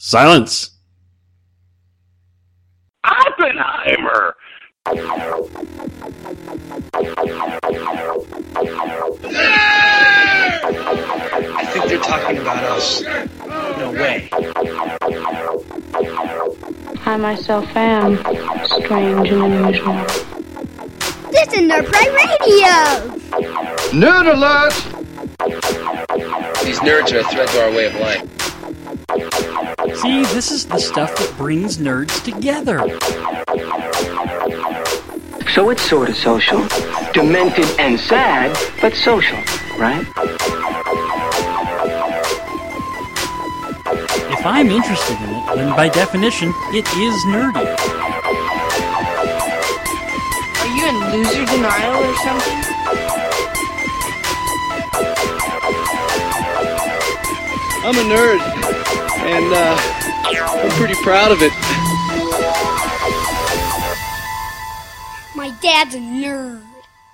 Silence! Oppenheimer! I think they're talking about us. No way. I myself am strange and unusual. This is Nerd Pride Radio! Nerd alert! These nerds are a threat to our way of life. See, this is the stuff that brings nerds together. So it's sort of social. Demented and sad, but social, right? If I'm interested in it, then by definition, it is nerdy. Are you in loser denial or something? I'm a nerd, and I'm pretty proud of it. My dad's a nerd.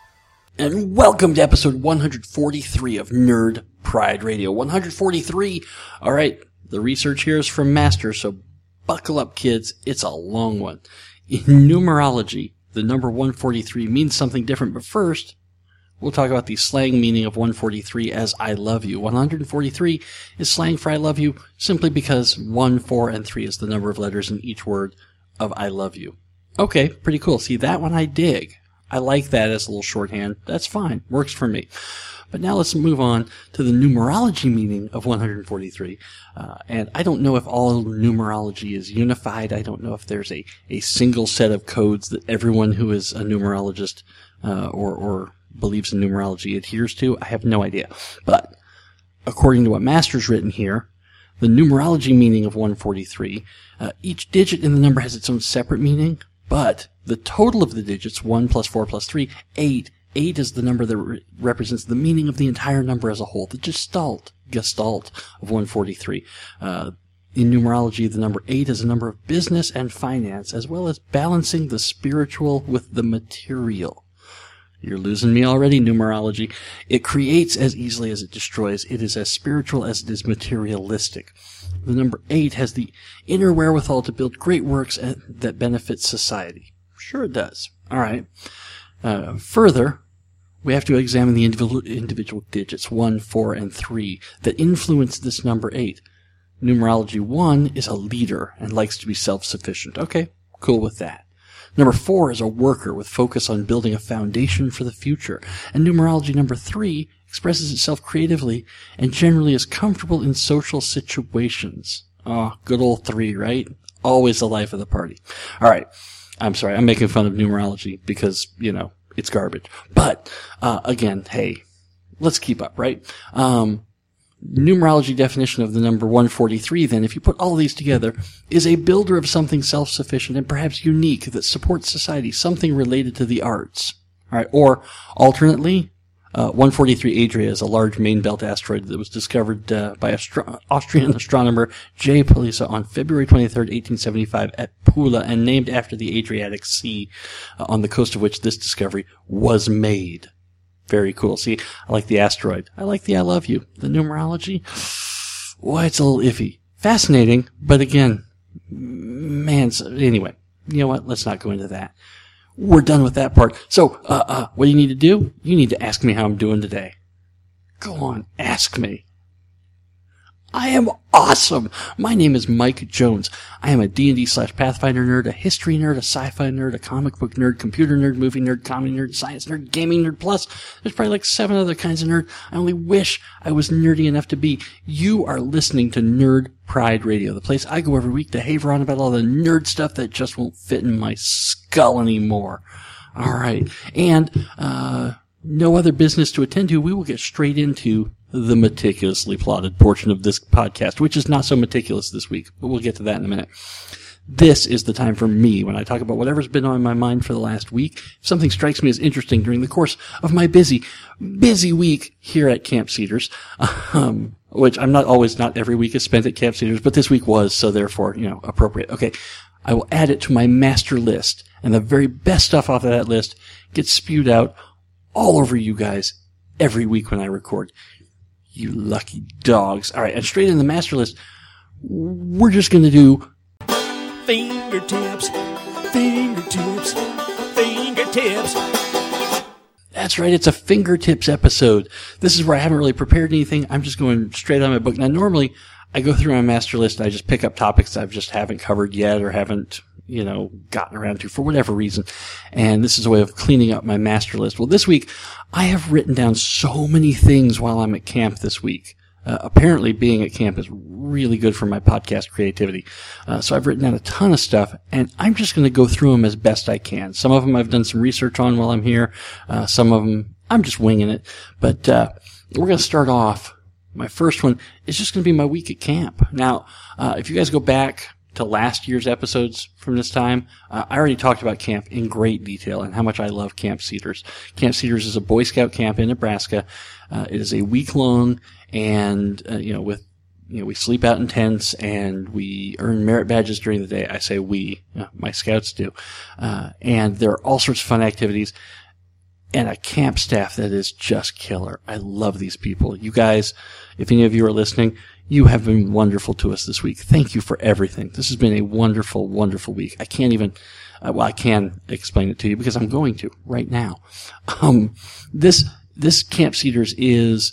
And welcome to episode 143 of Nerd Pride Radio. 143. All right, the research here is from Master, so buckle up, kids. It's a long one. In numerology, the number 143 means something different, but first, we'll talk about the slang meaning of 143 as I love you. 143 is slang for I love you simply because 1, 4, and 3 is the number of letters in each word of I love you. Okay, pretty cool. See, that one I dig. I like that as a little shorthand. That's fine. Works for me. But now let's move on to the numerology meaning of 143. And I don't know if all numerology is unified. I don't know if there's a single set of codes that everyone who is a numerologist or believes in numerology adheres to. I have no idea. But according to what Master's written here, the numerology meaning of 143, each digit in the number has its own separate meaning, but the total of the digits, 1 plus 4 plus 3, 8. 8 is the number that represents the meaning of the entire number as a whole, the gestalt of 143. In numerology, the number 8 is a number of business and finance, as well as balancing the spiritual with the material. You're losing me already, numerology. It creates as easily as it destroys. It is as spiritual as it is materialistic. The number 8 has the inner wherewithal to build great works that benefit society. Sure it does. All right. Further, we have to examine the individual digits, 1, 4, and 3, that influence this number 8. Numerology 1 is a leader and likes to be self-sufficient. Okay, cool with that. Number 4 is a worker with focus on building a foundation for the future. And numerology number 3 expresses itself creatively and generally is comfortable in social situations. Oh, good old 3, right? Always the life of the party. All right. I'm sorry. I'm making fun of numerology because, it's garbage. But, again, hey, let's keep up, right? Numerology definition of the number 143, then, if you put all these together, is a builder of something self-sufficient and perhaps unique that supports society, something related to the arts. All right. Or, alternately, 143 Adria is a large main belt asteroid that was discovered by Austrian astronomer J. Palisa on February 23, 1875 at Pula and named after the Adriatic Sea, on the coast of which this discovery was made. Very cool. See, I like the asteroid. I like the I love you. The numerology, why, it's a little iffy. Fascinating, but again, anyway, you know what? Let's not go into that. We're done with that part. So, what do you need to do? You need to ask me how I'm doing today. Go on, ask me. I am awesome. My name is Mike Jones. I am a D&D/Pathfinder nerd, a history nerd, a sci-fi nerd, a comic book nerd, computer nerd, movie nerd, comedy nerd, science nerd, gaming nerd, plus there's probably like 7 other kinds of nerd I only wish I was nerdy enough to be. You are listening to Nerd Pride Radio, the place I go every week to haver on about all the nerd stuff that just won't fit in my skull anymore. All right. And, no other business to attend to. We will get straight into the meticulously plotted portion of this podcast, which is not so meticulous this week, but we'll get to that in a minute. This is the time for me when I talk about whatever's been on my mind for the last week. If something strikes me as interesting during the course of my busy week here at Camp Cedars, which not every week is spent at Camp Cedars, but this week was, so therefore, appropriate. Okay. I will add it to my master list, and the very best stuff off of that list gets spewed out all over you guys every week when I record. You lucky dogs. All right, and straight in the master list, we're just going to do fingertips, fingertips, fingertips. That's right, it's a fingertips episode. This is where I haven't really prepared anything. I'm just going straight on my book. Now, normally, I go through my master list and I just pick up topics I just haven't covered yet or haven't, gotten around to for whatever reason. And this is a way of cleaning up my master list. Well, this week, I have written down so many things while I'm at camp this week. Apparently, being at camp is really good for my podcast creativity. So I've written down a ton of stuff, and I'm just going to go through them as best I can. Some of them I've done some research on while I'm here. Some of them I'm just winging it. But we're going to start off. My first one is just going to be my week at camp. Now, if you guys go back to last year's episodes from this time, I already talked about camp in great detail and how much I love Camp Cedars. Camp Cedars is a Boy Scout camp in Nebraska. It is a week long, and we sleep out in tents and we earn merit badges during the day. I say we, my scouts do, and there are all sorts of fun activities. And a camp staff that is just killer. I love these people. You guys, if any of you are listening, you have been wonderful to us this week. Thank you for everything. This has been a wonderful, wonderful week. I can't even, I can explain it to you because I'm going to right now. This Camp Cedars is,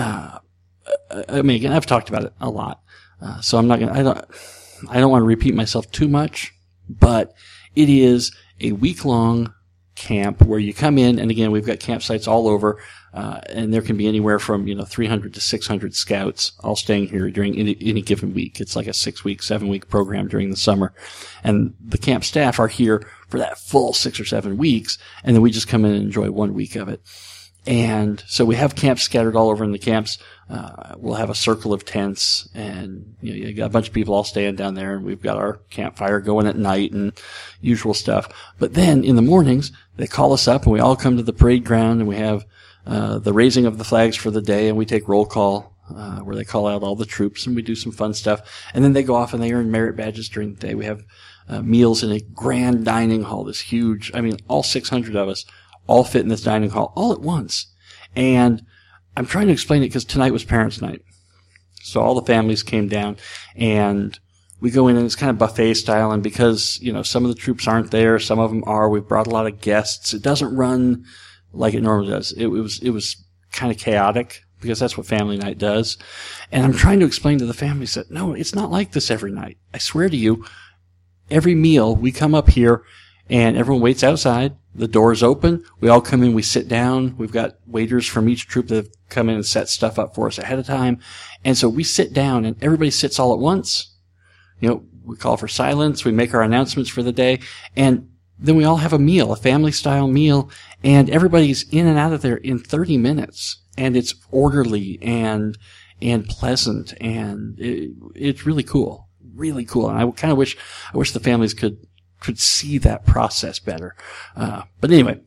again, I've talked about it a lot. So I don't want to repeat myself too much, but it is a week-long camp where you come in, and again, we've got campsites all over, and there can be anywhere from 300 to 600 scouts all staying here during any given week. It's like a 6-week, 7-week program during the summer, and the camp staff are here for that full 6 or 7 weeks, and then we just come in and enjoy 1 week of it. And so we have camps scattered all over in the camps. We'll have a circle of tents, and you got a bunch of people all staying down there, and we've got our campfire going at night and usual stuff. But then in the mornings, they call us up, and we all come to the parade ground, and we have the raising of the flags for the day, and we take roll call where they call out all the troops, and we do some fun stuff. And then they go off and they earn merit badges during the day. We have meals in a grand dining hall, this huge, all 600 of us all fit in this dining hall all at once. And I'm trying to explain it because tonight was parents' night. So all the families came down, and we go in, and it's kind of buffet style. And because, some of the troops aren't there, some of them are, we've brought a lot of guests. It doesn't run like it normally does. It was kind of chaotic because that's what family night does. And I'm trying to explain to the families that, no, it's not like this every night. I swear to you, every meal we come up here and everyone waits outside. The door's open. We all come in. We sit down. We've got waiters from each troop that have come in and set stuff up for us ahead of time. And so we sit down, and everybody sits all at once. We call for silence. We make our announcements for the day. And then we all have a meal, a family-style meal. And everybody's in and out of there in 30 minutes. And it's orderly and pleasant. And it's really cool. Really cool. And I kind of wish the families could see that process better. But anyway,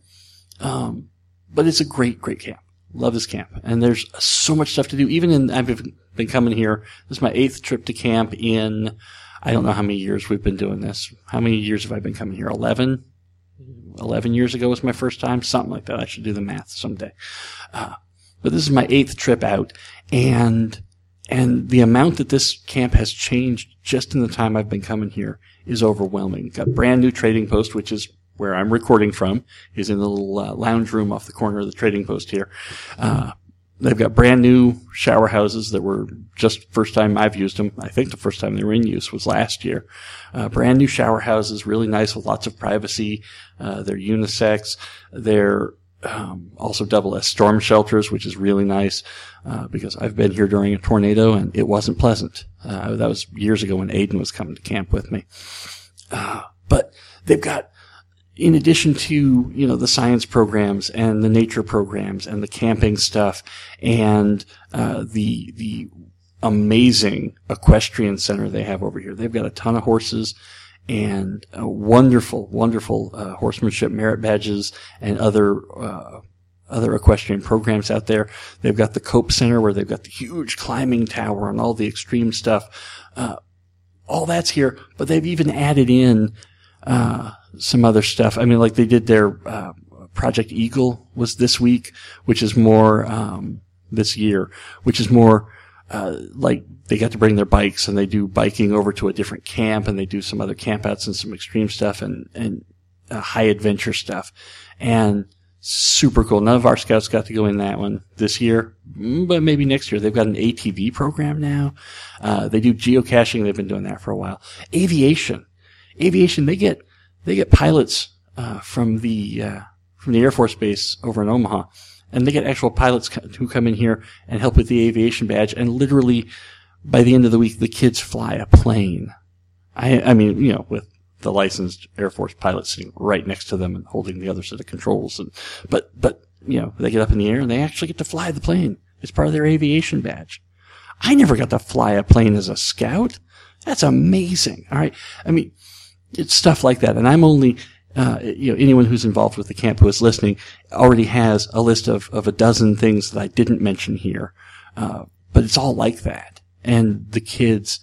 but it's a great, great camp. Love this camp. And there's so much stuff to do. I've been coming here. This is my 8th trip to camp in, I don't know how many years we've been doing this. How many years have I been coming here? 11? 11 years ago was my first time. Something like that. I should do the math someday. But this is my 8th trip out. And the amount that this camp has changed just in the time I've been coming here is overwhelming. Got a brand new trading post, which is where I'm recording from, is in the little lounge room off the corner of the trading post here. They've got brand new shower houses that were just first time I've used them. I think the first time they were in use was last year. Brand new shower houses, really nice with lots of privacy. They're unisex. They're also double S storm shelters, which is really nice, because I've been here during a tornado and it wasn't pleasant. That was years ago when Aiden was coming to camp with me. But they've got, in addition to, the science programs and the nature programs and the camping stuff and, the amazing equestrian center they have over here. They've got a ton of horses and wonderful, wonderful horsemanship merit badges and other equestrian programs out there. They've got the Cope Center where they've got the huge climbing tower and all the extreme stuff. All that's here, but they've even added in some other stuff. Like they did their Project Eagle was this week, which is more this year, which is more like they got to bring their bikes and they do biking over to a different camp and they do some other campouts and some extreme stuff and high adventure stuff. And super cool. None of our scouts got to go in that one this year, but maybe next year. They've got an ATV program now. They do geocaching. They've been doing that for a while. Aviation, they get pilots, from the Air Force Base over in Omaha. And they get actual pilots who come in here and help with the aviation badge. And literally, by the end of the week, the kids fly a plane. I mean, you know, with the licensed Air Force pilot sitting right next to them and holding the other set of controls. But, you know, they get up in the air and they actually get to fly the plane. It's part of their aviation badge. I never got to fly a plane as a scout. That's amazing. All right. I mean, it's stuff like that. And I'm only, you know, anyone who's involved with the camp who is listening already has a list of a dozen things that I didn't mention here. But it's all like that. And the kids,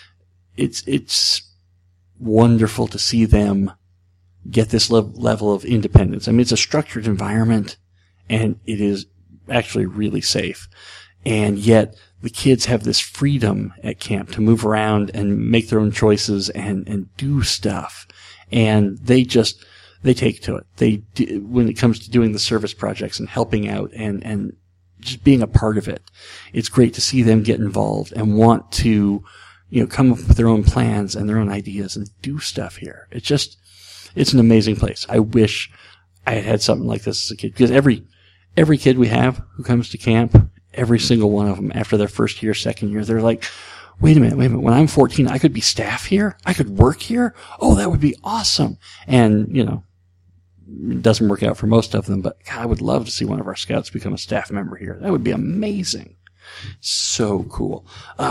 it's wonderful to see them get this level of independence. I mean, it's a structured environment and it is actually really safe. And yet the kids have this freedom at camp to move around and make their own choices and do stuff. And they take to it. When it comes to doing the service projects and helping out and just being a part of it, it's great to see them get involved and want to, you know, come up with their own plans and their own ideas and do stuff here. It's an amazing place. I wish I had something like this as a kid, because every kid we have who comes to camp, every single one of them after their first year, second year, they're like, wait a minute. When I'm 14, I could be staff here? I could work here? Oh, that would be awesome. And, you know, it doesn't work out for most of them, but God, I would love to see one of our scouts become a staff member here. That would be amazing. So cool.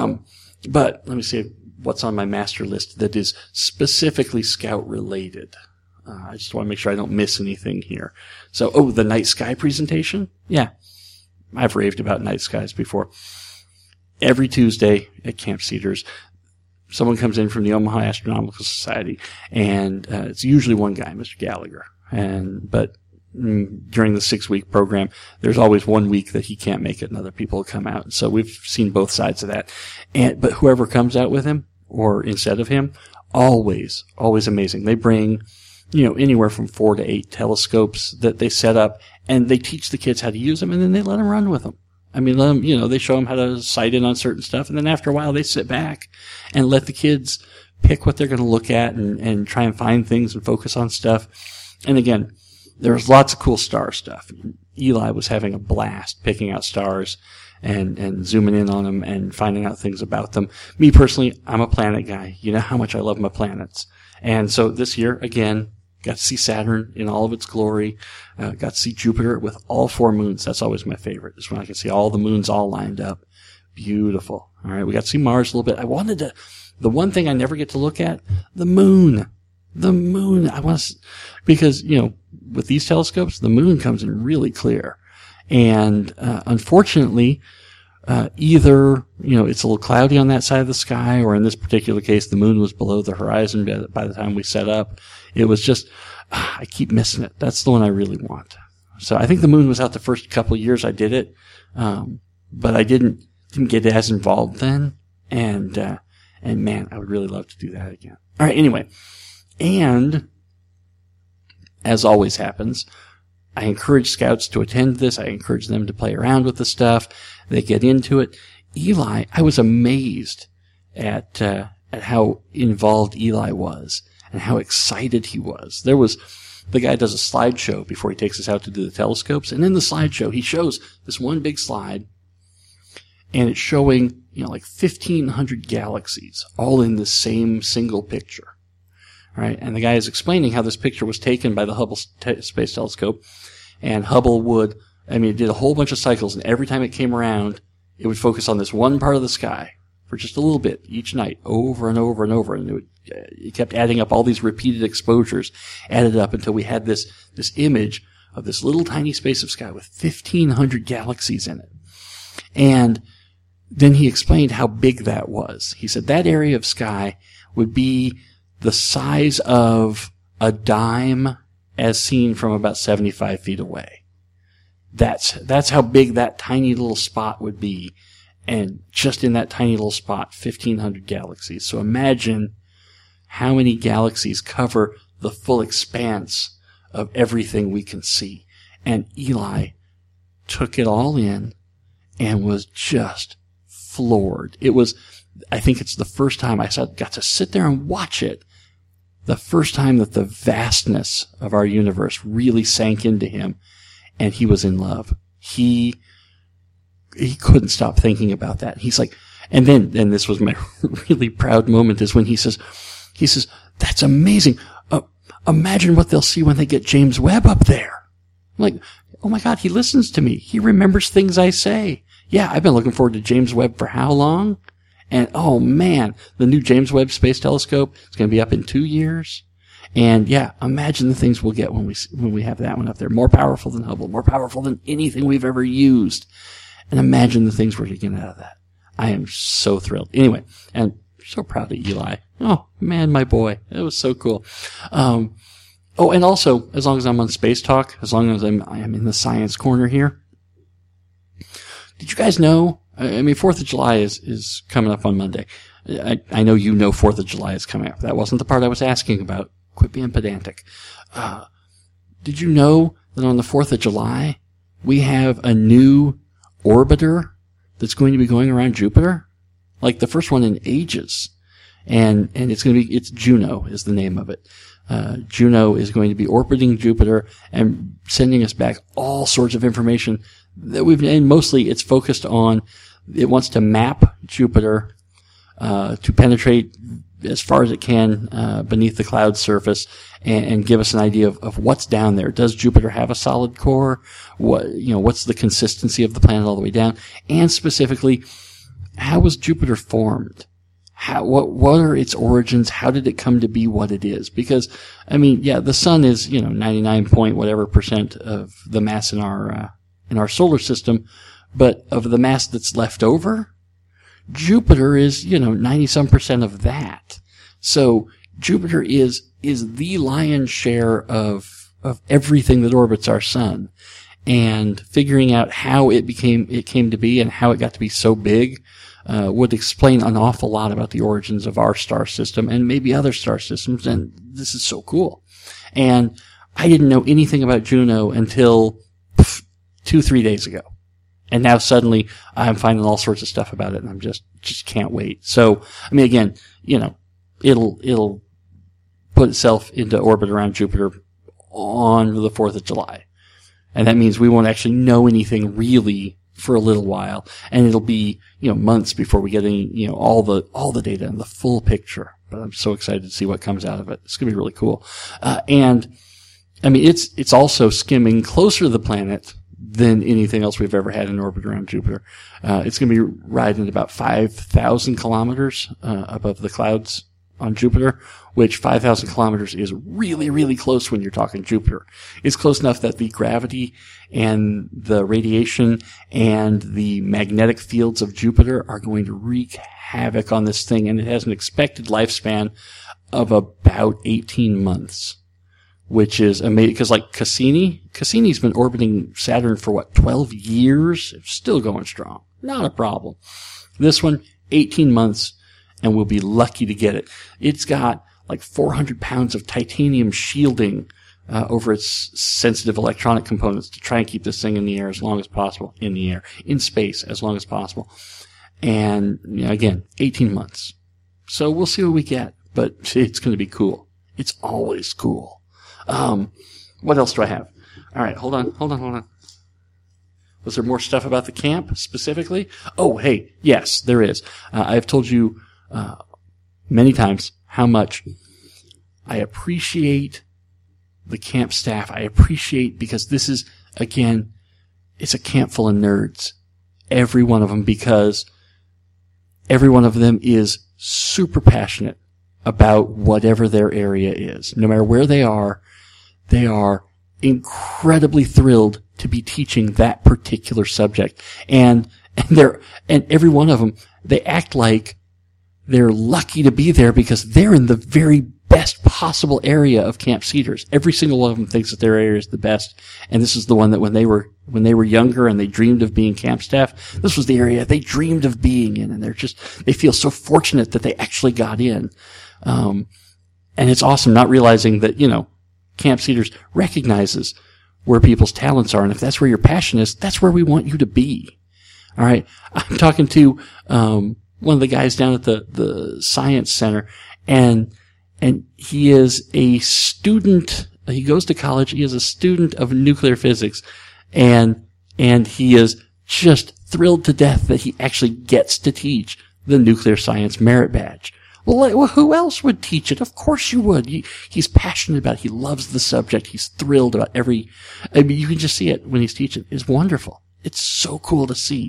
But let me see what's on my master list that is specifically scout related. I just want to make sure I don't miss anything here. So, the night sky presentation? Yeah. I've raved about night skies before. Every Tuesday at Camp Cedars, someone comes in from the Omaha Astronomical Society, and it's usually one guy, Mr. Gallagher. But during the 6-week program, there's always 1 week that he can't make it and other people will come out. So we've seen both sides of that. But whoever comes out with him or instead of him, always amazing. They bring, you know, anywhere from 4 to 8 telescopes that they set up, and they teach the kids how to use them, and then they let them run with them. I mean, they show them how to sight in on certain stuff, and then after a while they sit back and let the kids pick what they're going to look at and try and find things and focus on stuff. And again, there's lots of cool star stuff. Eli was having a blast picking out stars and zooming in on them and finding out things about them. Me personally, I'm a planet guy. You know how much I love my planets. And so this year, again, got to see Saturn in all of its glory. Got to see Jupiter with all 4 moons. That's always my favorite, is when I can see all the moons all lined up. Beautiful. All right, we got to see Mars a little bit. I wanted to, the one thing I never get to look at, the moon. The moon. I want to, because, you know, with these telescopes, the moon comes in really clear. And, unfortunately, either, you know, it's a little cloudy on that side of the sky, or in this particular case, the moon was below the horizon by the time we set up. It was just, I keep missing it. That's the one I really want. So I think the moon was out the first couple of years I did it. But I didn't get as involved then. And man, I would really love to do that again. All right. Anyway. And as always happens, I encourage scouts to attend this. I encourage them to play around with the stuff. They get into it. Eli, I was amazed at how involved Eli was and how excited he was. The guy does a slideshow before he takes us out to do the telescopes. And in the slideshow, he shows this one big slide, and it's showing, you know, like 1,500 galaxies all in the same single picture. Right, and the guy is explaining how this picture was taken by the Hubble Space Telescope, and Hubble it did a whole bunch of cycles, and every time it came around, it would focus on this one part of the sky for just a little bit each night, over and over and over, and it kept adding up. All these repeated exposures added up until we had this image of this little tiny space of sky with 1,500 galaxies in it. And then he explained how big that was. He said that area of sky would be the size of a dime as seen from about 75 feet away. That's how big that tiny little spot would be. And just in that tiny little spot, 1,500 galaxies. So imagine how many galaxies cover the full expanse of everything we can see. And Eli took it all in and was just floored. It was, I think it's the first time I got to sit there and watch it. The first time that the vastness of our universe really sank into him, and he was in love. He couldn't stop thinking about that. He's like, and this was my really proud moment, is when he says, that's amazing. Imagine what they'll see when they get James Webb up there. I'm like, oh my God, he listens to me. He remembers things I say. Yeah, I've been looking forward to James Webb for how long? And oh man, the new James Webb Space Telescope is going to be up in 2 years. And yeah, imagine the things we'll get when we have that one up there. More powerful than Hubble, more powerful than anything we've ever used. And imagine the things we're going to get out of that. I am so thrilled. Anyway, and so proud of Eli. Oh man, my boy. It was so cool. And also, as long as I'm on Space Talk, as long as I am in the science corner here, did you guys know, 4th of July is coming up on Monday. I know you know 4th of July is coming up. That wasn't the part I was asking about. Quit being pedantic. Did you know that on the 4th of July, we have a new orbiter that's going to be going around Jupiter? Like the first one in ages. And it's Juno is the name of it. Juno is going to be orbiting Jupiter and sending us back all sorts of information that and mostly it's focused on, it wants to map Jupiter, to penetrate as far as it can, beneath the cloud surface and give us an idea of what's down there. Does Jupiter have a solid core? What's the consistency of the planet all the way down? And specifically, how was Jupiter formed? What are its origins? How did it come to be what it is? Because, the sun is, 99 point whatever % of the mass in our solar system, but of the mass that's left over, Jupiter is, 90-some % of that. So Jupiter is the lion's share of everything that orbits our sun. And figuring out how it came to be and how it got to be so big, would explain an awful lot about the origins of our star system and maybe other star systems. And this is so cool. And I didn't know anything about Juno until 2-3 days ago. And now suddenly I'm finding all sorts of stuff about it, and I'm just can't wait. So, again, it'll put itself into orbit around Jupiter on the 4th of July. And that means we won't actually know anything really for a little while. And it'll be, months before we get any, all the data and the full picture. But I'm so excited to see what comes out of it. It's going to be really cool. It's also skimming closer to the planet than anything else we've ever had in orbit around Jupiter. It's going to be riding at about 5,000 kilometers above the clouds on Jupiter, which 5,000 kilometers is really, really close when you're talking Jupiter. It's close enough that the gravity and the radiation and the magnetic fields of Jupiter are going to wreak havoc on this thing, and it has an expected lifespan of about 18 months. Which is amazing, because like Cassini's been orbiting Saturn for 12 years? It's still going strong. Not a problem. This one, 18 months, and we'll be lucky to get it. It's got like 400 pounds of titanium shielding over its sensitive electronic components to try and keep this thing in the air as long as possible. In space as long as possible. And, again, 18 months. So we'll see what we get, but it's going to be cool. It's always cool. What else do I have? All right, hold on. Was there more stuff about the camp specifically? Oh, hey, yes, there is. I've told you many times how much I appreciate the camp staff. I appreciate, because this is, again, it's a camp full of nerds. Every one of them, because every one of them is super passionate about whatever their area is. No matter where they are incredibly thrilled to be teaching that particular subject. And every one of them, they act like they're lucky to be there because they're in the very best best possible area of Camp Cedars. Every single one of them thinks that their area is the best. And this is the one that when they were younger and they dreamed of being camp staff, this was the area they dreamed of being in. And they feel so fortunate that they actually got in. And it's awesome not realizing that, Camp Cedars recognizes where people's talents are. And if that's where your passion is, that's where we want you to be. All right. I'm talking to, one of the guys down at the science center, and he is a student. He goes to college. He is a student of nuclear physics, and he is just thrilled to death that he actually gets to teach the nuclear science merit badge. Well, who else would teach it? Of course you would. He's passionate about it. He loves the subject. He's thrilled about you can just see it when he's teaching. It's wonderful. It's so cool to see.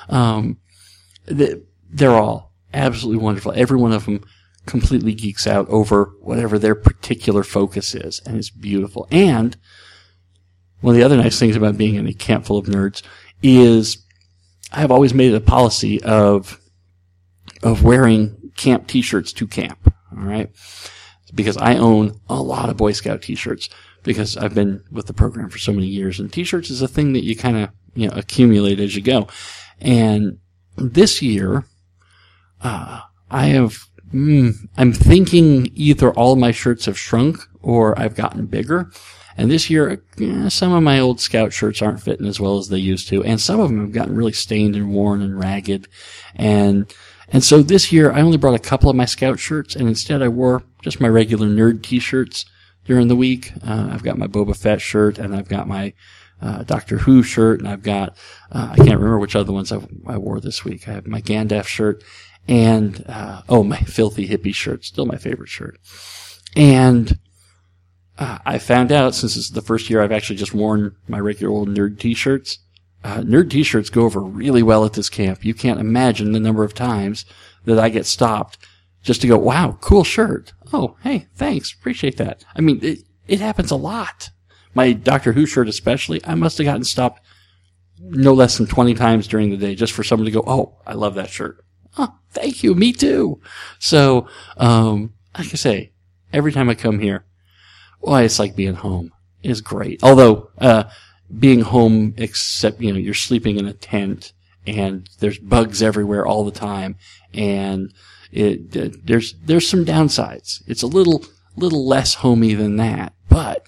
They're all absolutely wonderful. Every one of them completely geeks out over whatever their particular focus is, and it's beautiful. And one of the other nice things about being in a camp full of nerds is I've always made it a policy of wearing camp t-shirts to camp. All right. Because I own a lot of Boy Scout t-shirts because I've been with the program for so many years, and t-shirts is a thing that you kind of, accumulate as you go. And this year, I'm thinking either all of my shirts have shrunk or I've gotten bigger. And this year, some of my old Scout shirts aren't fitting as well as they used to. And some of them have gotten really stained and worn and ragged. And so this year, I only brought a couple of my Scout shirts, and instead I wore just my regular nerd t-shirts during the week. I've got my Boba Fett shirt, and I've got my Doctor Who shirt, and I've got, I can't remember which other ones I wore this week. I have my Gandalf shirt, and, my Filthy Hippie shirt, still my favorite shirt. And, I found out, since this is the first year I've actually just worn my regular old nerd t-shirts, nerd t-shirts go over really well at this camp. You can't imagine the number of times that I get stopped just to go, wow, cool shirt. Oh, hey, thanks. Appreciate that. I mean, it happens a lot. My Doctor Who shirt especially, I must have gotten stopped no less than 20 times during the day just for someone to go, oh, I love that shirt. Oh, thank you. Me too. So, like I say, every time I come here, it's like being home. It's great. Although, being home, except, you're sleeping in a tent and there's bugs everywhere all the time, and there's some downsides. It's a little less homey than that, but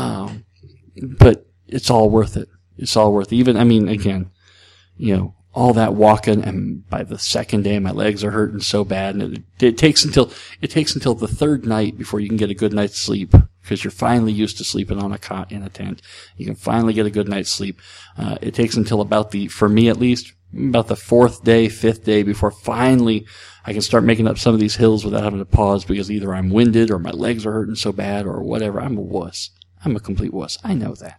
it's all worth it. It's all worth it. Even, again, all that walking, and by the second day my legs are hurting so bad, and it takes until the third night before you can get a good night's sleep, because you're finally used to sleeping on a cot in a tent. You can finally get a good night's sleep. It takes until for me at least, about the fourth day, fifth day before finally I can start making up some of these hills without having to pause because either I'm winded or my legs are hurting so bad or whatever. I'm a wuss. I'm a complete wuss. I know that.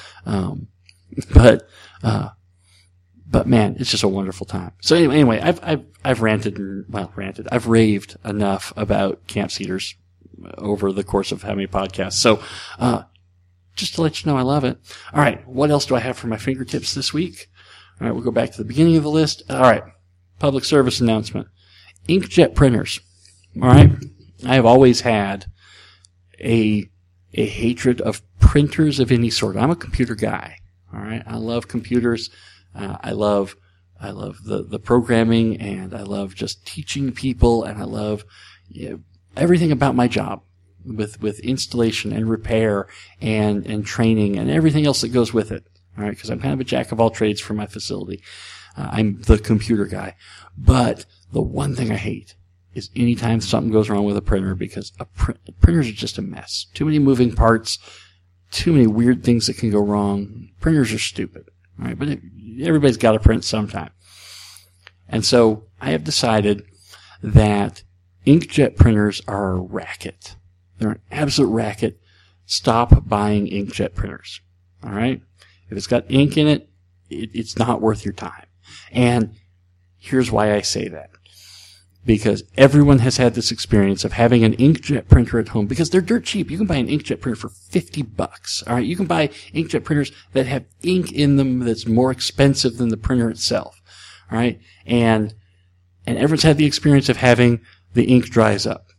But man, it's just a wonderful time. So anyway, I've ranted. I've raved enough about Camp Cedars over the course of how many podcasts. So, just to let you know, I love it. All right. What else do I have for my fingertips this week? All right. We'll go back to the beginning of the list. All right. Public service announcement. Inkjet printers. All right. I have always had a hatred of printers of any sort. I'm a computer guy. All right. I love computers. I love the programming, and I love just teaching people, and I love everything about my job with installation and repair and training and everything else that goes with it. All right, because I'm kind of a jack of all trades for my facility. I'm the computer guy. But the one thing I hate is anytime something goes wrong with a printer, because printers are just a mess. Too many moving parts, too many weird things that can go wrong. Printers are stupid. All right, but everybody's got to print sometime. And so I have decided that inkjet printers are a racket. They're an absolute racket. Stop buying inkjet printers. All right? If it's got ink in it, it's not worth your time. And here's why I say that. Because everyone has had this experience of having an inkjet printer at home, because they're dirt cheap. You can buy an inkjet printer for $50. All right? You can buy inkjet printers that have ink in them that's more expensive than the printer itself. All right? And everyone's had the experience of having the ink dries up.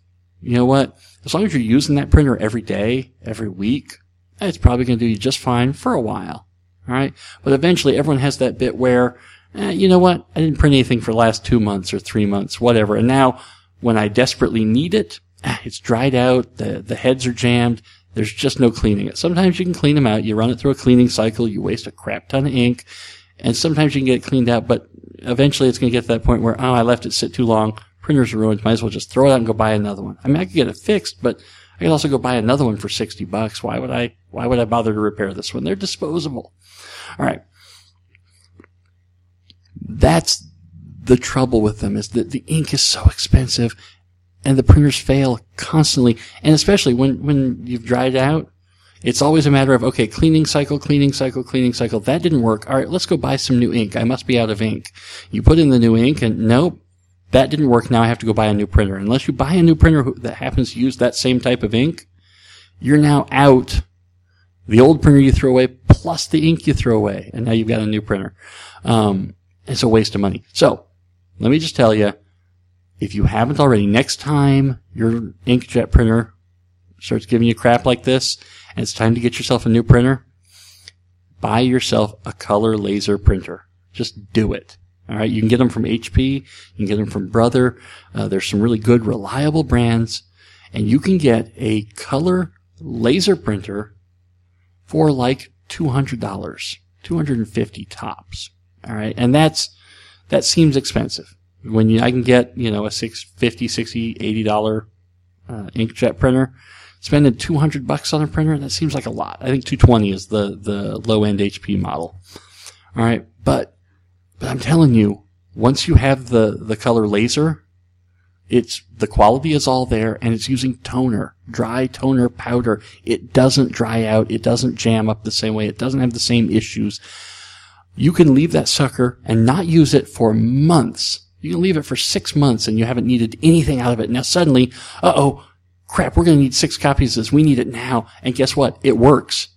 you know what? As long as you're using that printer every day, every week, it's probably going to do you just fine for a while. All right. But eventually everyone has that bit where, you know what? I didn't print anything for the last 2 months or 3 months, whatever. And now when I desperately need it, it's dried out. The heads are jammed. There's just no cleaning it. Sometimes you can clean them out. You run it through a cleaning cycle. You waste a crap ton of ink. And sometimes you can get it cleaned out, but eventually it's going to get to that point where, I left it sit too long. Printer's ruined. Might as well just throw it out and go buy another one. I mean, I could get it fixed, but I could also go buy another one for $60. Why would I bother to repair this one? They're disposable. All right. That's the trouble with them, is that the ink is so expensive and the printers fail constantly. And especially when you've dried out, it's always a matter of, okay, cleaning cycle. That didn't work. All right, let's go buy some new ink. I must be out of ink. You put in the new ink and nope, that didn't work. Now I have to go buy a new printer. Unless you buy a new printer that happens to use that same type of ink, you're now out the old printer you throw away plus the ink you throw away. And now you've got a new printer. It's a waste of money. So let me just tell you, if you haven't already, next time your inkjet printer starts giving you crap like this and it's time to get yourself a new printer, buy yourself a color laser printer. Just do it. All right. You can get them from HP. You can get them from Brother. There's some really good, reliable brands, and you can get a color laser printer for like $200, $250 tops. All right. And that seems expensive. When I can get, a $50, $60, $80 inkjet printer, spending $200 on a printer, that seems like a lot. I think $220 is the low end HP model. All right. But I'm telling you, once you have the color laser, the quality is all there, and it's using toner, dry toner powder. It doesn't dry out. It doesn't jam up the same way. It doesn't have the same issues. You can leave that sucker and not use it for months. You can leave it for 6 months and you haven't needed anything out of it. Now suddenly, crap, we're going to need 6 copies of this. We need it now. And guess what? It works.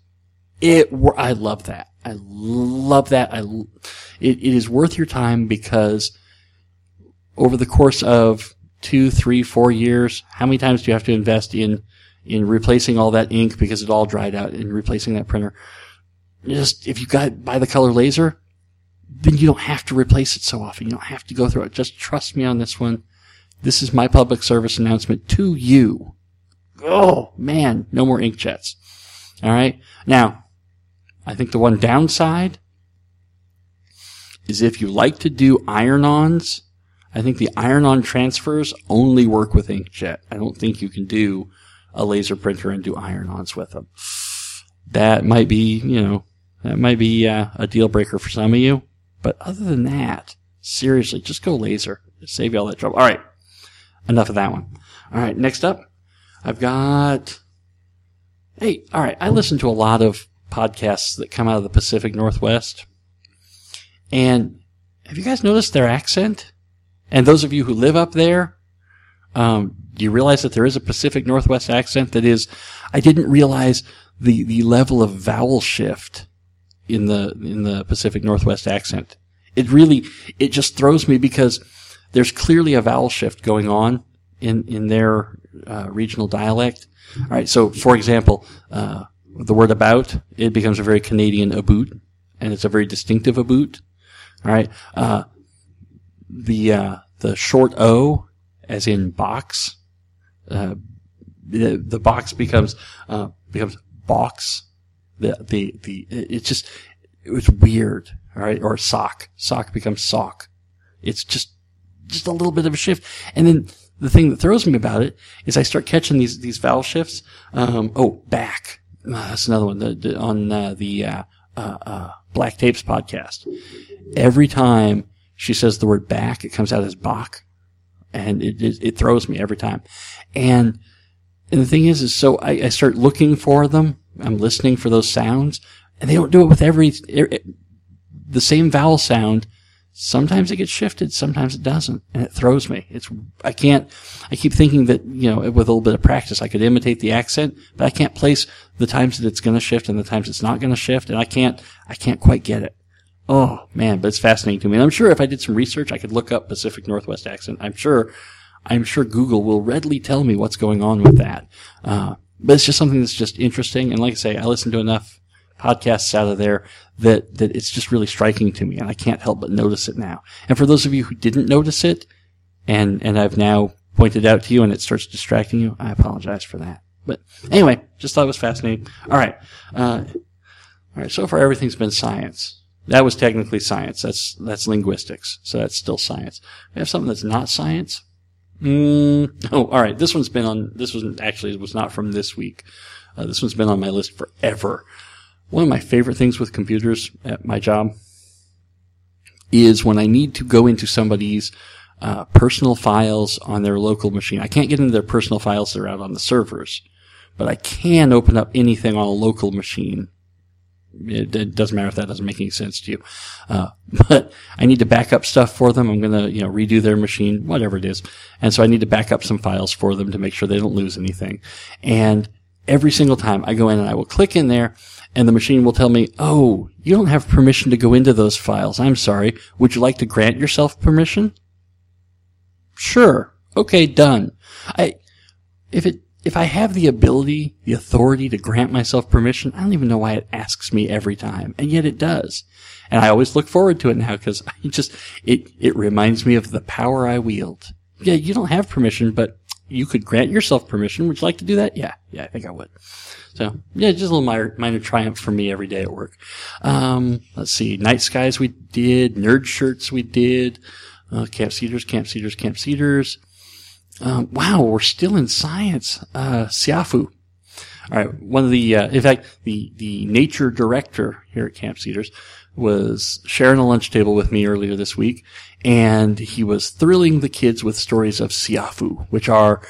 I love that. I love that. It is worth your time, because over the course of 2, 3, 4 years, how many times do you have to invest in replacing all that ink because it all dried out, and replacing that printer? Just, if you buy the color laser, then you don't have to replace it so often. You don't have to go through it. Just trust me on this one. This is my public service announcement to you. Oh, man, no more inkjets. All right? Now, I think the one downside is if you like to do iron-ons, I think the iron-on transfers only work with inkjet. I don't think you can do a laser printer and do iron-ons with them. That might be, a deal breaker for some of you. But other than that, seriously, just go laser. It'll save you all that trouble. All right. Enough of that one. All right. Next up, I've got, I listen to a lot of podcasts that come out of the Pacific Northwest. And have you guys noticed their accent? And those of you who live up there, do you realize that there is a Pacific Northwest accent that is, I didn't realize the level of vowel shift in the Pacific Northwest accent. It just throws me, because there's clearly a vowel shift going on in their regional dialect. All right. So, for example, the word about, it becomes a very Canadian about, and it's a very distinctive about. All right. The short O, as in box, the box becomes box. It's weird. All right. Or sock. Sock becomes sock. It's just a little bit of a shift. And then the thing that throws me about it is I start catching these vowel shifts. Back. That's another one. On the Black Tapes podcast. Every time she says the word back, it comes out as Bach. And it throws me every time. And the thing is so I start looking for them. I'm listening for those sounds, and they don't do it with the same vowel sound. Sometimes it gets shifted, sometimes it doesn't, and it throws me. I keep thinking that, with a little bit of practice, I could imitate the accent, but I can't place the times that it's going to shift and the times it's not going to shift, and I can't quite get it. Oh, man, but it's fascinating to me. And I'm sure if I did some research, I could look up Pacific Northwest accent. I'm sure I'm sure Google will readily tell me what's going on with that. But it's just something that's just interesting. And like I say, I listen to enough podcasts out of there that it's just really striking to me, and I can't help but notice it now. And for those of you who didn't notice it, and I've now pointed out to you and it starts distracting you, I apologize for that. But anyway, just thought it was fascinating. All right. So far everything's been science. That was technically science. That's linguistics. So that's still science. We have something that's not science. All right. This was not from this week. This one's been on my list forever. One of my favorite things with computers at my job is when I need to go into somebody's personal files on their local machine. I can't get into their personal files that are out on the servers, but I can open up anything on a local machine. It doesn't matter if that doesn't make any sense to you. But I need to back up stuff for them. I'm going to, redo their machine, whatever it is. And so I need to back up some files for them to make sure they don't lose anything. And every single time I go in and I will click in there, and the machine will tell me, oh, you don't have permission to go into those files. I'm sorry. Would you like to grant yourself permission? Sure. Okay, done. If I have the ability, the authority to grant myself permission, I don't even know why it asks me every time. And yet it does. And I always look forward to it now because it reminds me of the power I wield. Yeah, you don't have permission, but you could grant yourself permission. Would you like to do that? Yeah, I think I would. So, yeah, just a little minor triumph for me every day at work. Let's see. Night Skies we did. Nerd Shirts we did. Camp Cedars. Wow, we're still in science. Siafu. All right. One of in fact, the nature director here at Camp Cedars was sharing a lunch table with me earlier this week, and he was thrilling the kids with stories of Siafu, which are,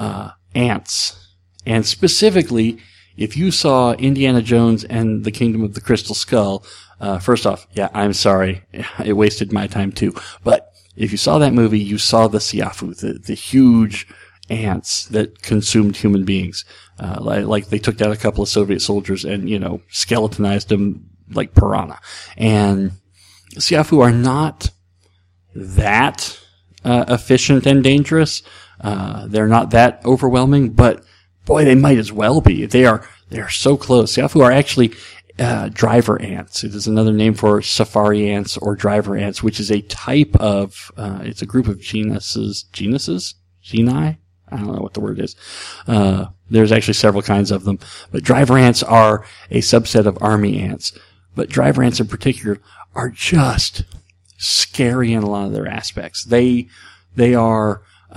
ants. And specifically, if you saw Indiana Jones and the Kingdom of the Crystal Skull, first off, yeah, I'm sorry. It wasted my time too. But if you saw that movie, you saw the Siafu, the huge ants that consumed human beings. Like they took down a couple of Soviet soldiers and, skeletonized them like piranha. And Siafu are not that efficient and dangerous. They're not that overwhelming, but boy, they might as well be. They are so close. Siafu are actually driver ants. It is another name for safari ants or driver ants, which is a type of, it's a group of genuses? Genii? I don't know what the word is. There's actually several kinds of them. But driver ants are a subset of army ants. But driver ants in particular are just scary in a lot of their aspects. They are,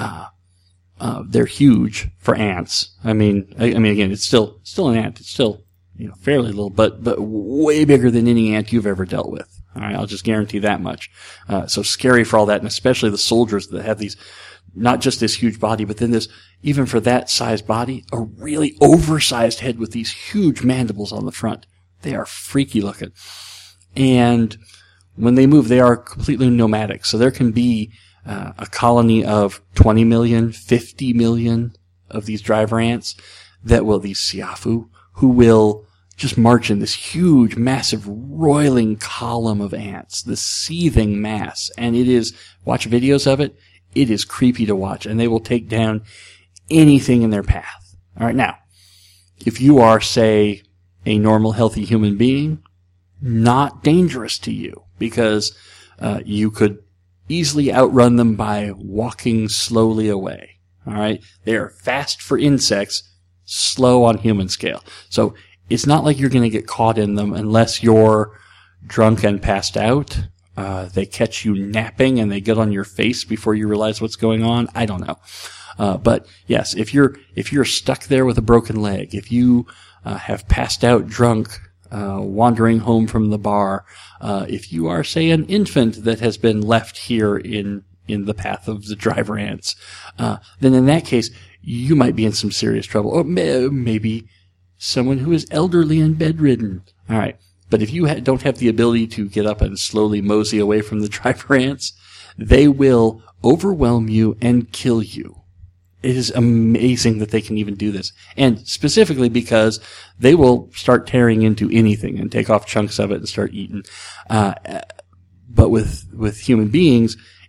they're huge for ants. I mean, again, it's still an ant. It's still, fairly little, but way bigger than any ant you've ever dealt with. All right. I'll just guarantee that much. So scary for all that. And especially the soldiers that have these, not just this huge body, but then this, even for that size body, a really oversized head with these huge mandibles on the front. They are freaky looking. And when they move, they are completely nomadic. So there can be a colony of 20 million, 50 million of these driver ants these Siafu, who will just march in this huge, massive, roiling column of ants, this seething mass. And watch videos of it, it is creepy to watch. And they will take down anything in their path. All right, now, if you are, say, a normal, healthy human being, not dangerous to you, because you could easily outrun them by walking slowly away. All right? They are fast for insects, slow on human scale. So it's not like you're going to get caught in them unless you're drunk and passed out. They catch you napping and they get on your face before you realize what's going on. I don't know. But yes, if you're stuck there with a broken leg, if you have passed out drunk, wandering home from the bar, if you are, say, an infant that has been left here in the path of the driver ants, then in that case, you might be in some serious trouble. Or maybe someone who is elderly and bedridden. All right. But if you don't have the ability to get up and slowly mosey away from the driver ants, they will overwhelm you and kill you. It is amazing that they can even do this. And specifically because they will start tearing into anything and take off chunks of it and start eating. But with human beings,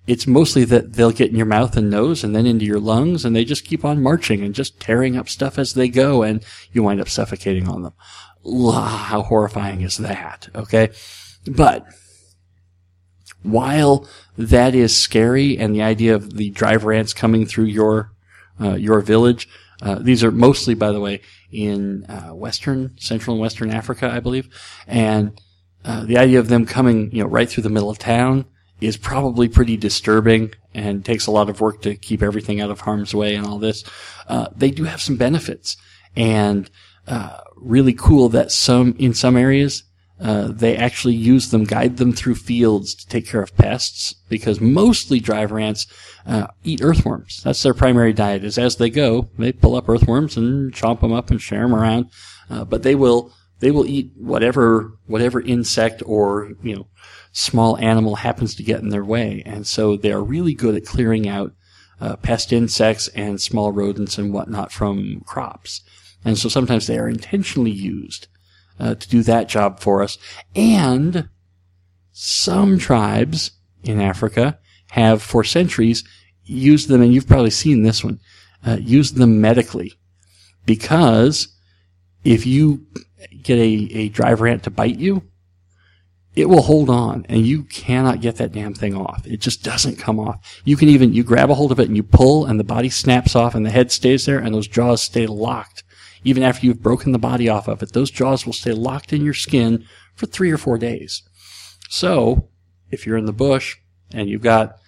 it's mostly that they'll get in your mouth and nose and then into your lungs, and they just keep on marching and just tearing up stuff as they go, and you wind up suffocating on them. How horrifying is that? Okay? But while that is scary, and the idea of the driver ants coming through your village, these are mostly, by the way, in Central and Western Africa, I believe, and the idea of them coming, right through the middle of town is probably pretty disturbing and takes a lot of work to keep everything out of harm's way and all this. They do have some benefits, and really cool that in some areas, they actually use them, guide them through fields to take care of pests, because mostly driver ants eat earthworms. That's their primary diet, is as they go, they pull up earthworms and chomp them up and share them around. But they will eat whatever insect or, small animal happens to get in their way. And so they are really good at clearing out pest insects and small rodents and whatnot from crops. And so sometimes they are intentionally used to do that job for us. And some tribes in Africa have for centuries used them, and you've probably seen this one, used them medically. Because if you get a driver ant to bite you, it will hold on, and you cannot get that damn thing off. It just doesn't come off. You grab a hold of it and you pull, and the body snaps off, and the head stays there, and those jaws stay locked. Even after you've broken the body off of it, those jaws will stay locked in your skin for 3 or 4 days. So, if you're in the bush and you've got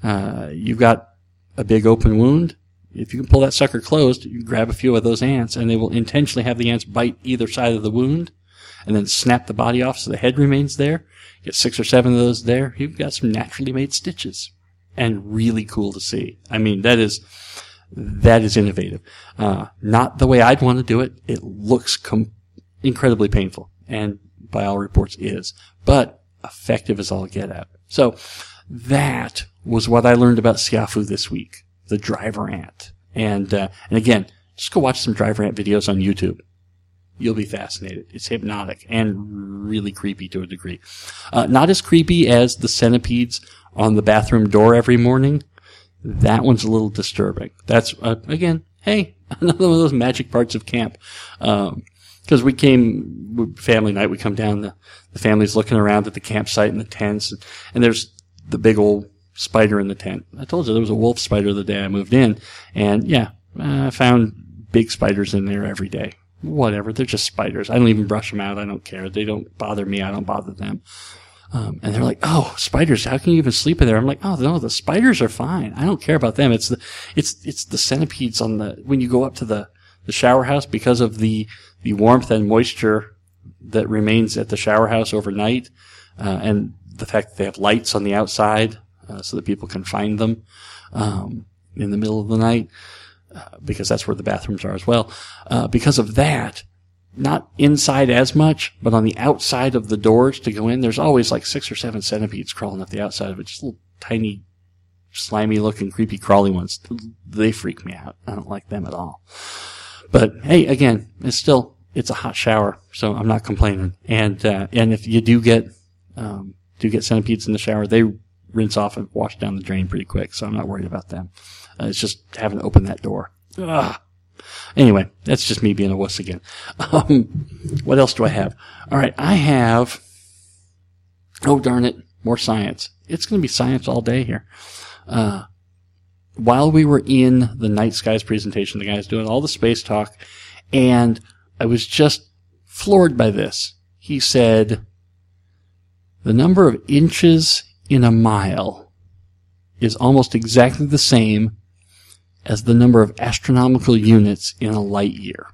a big open wound, if you can pull that sucker closed, you grab a few of those ants, and they will intentionally have the ants bite either side of the wound, and then snap the body off so the head remains there. Get 6 or 7 of those there. You've got some naturally made stitches, and really cool to see. I mean, that is innovative. Not the way I'd want to do it. It looks incredibly painful, and by all reports is, but effective as all get out. So that was what I learned about Siafu this week, the driver ant. And again, just go watch some driver ant videos on YouTube. You'll be fascinated. It's hypnotic and really creepy to a degree. Not as creepy as the centipedes on the bathroom door every morning. That one's a little disturbing. That's, again, hey, another one of those magic parts of camp. Because family night, we come down, the family's looking around at the campsite and the tents, and there's the big old spider in the tent. I told you there was a wolf spider the day I moved in, and I found big spiders in there every day. Whatever, they're just spiders. I don't even brush them out. I don't care. They don't bother me. I don't bother them. And they're like, "Oh, spiders! How can you even sleep in there?" I'm like, "Oh no, the spiders are fine. I don't care about them. It's the centipedes when you go up to the shower house, because of the warmth and moisture that remains at the shower house overnight, and the fact that they have lights on the outside so that people can find them in the middle of the night." Because that's where the bathrooms are as well. Because of that, not inside as much, but on the outside of the doors to go in, there's always like 6 or 7 centipedes crawling up the outside of it. Just little tiny, slimy looking, creepy, crawly ones. They freak me out. I don't like them at all. But hey, again, it's a hot shower, so I'm not complaining. And if you do get centipedes in the shower, they rinse off and wash down the drain pretty quick, so I'm not worried about them. It's just having to open that door. Ugh. Anyway, that's just me being a wuss again. What else do I have? All right, I have... Oh, darn it. More science. It's going to be science all day here. While we were in the Night Skies presentation, the guy's doing all the space talk, and I was just floored by this. He said, the number of inches in a mile is almost exactly the same as the number of astronomical units in a light year.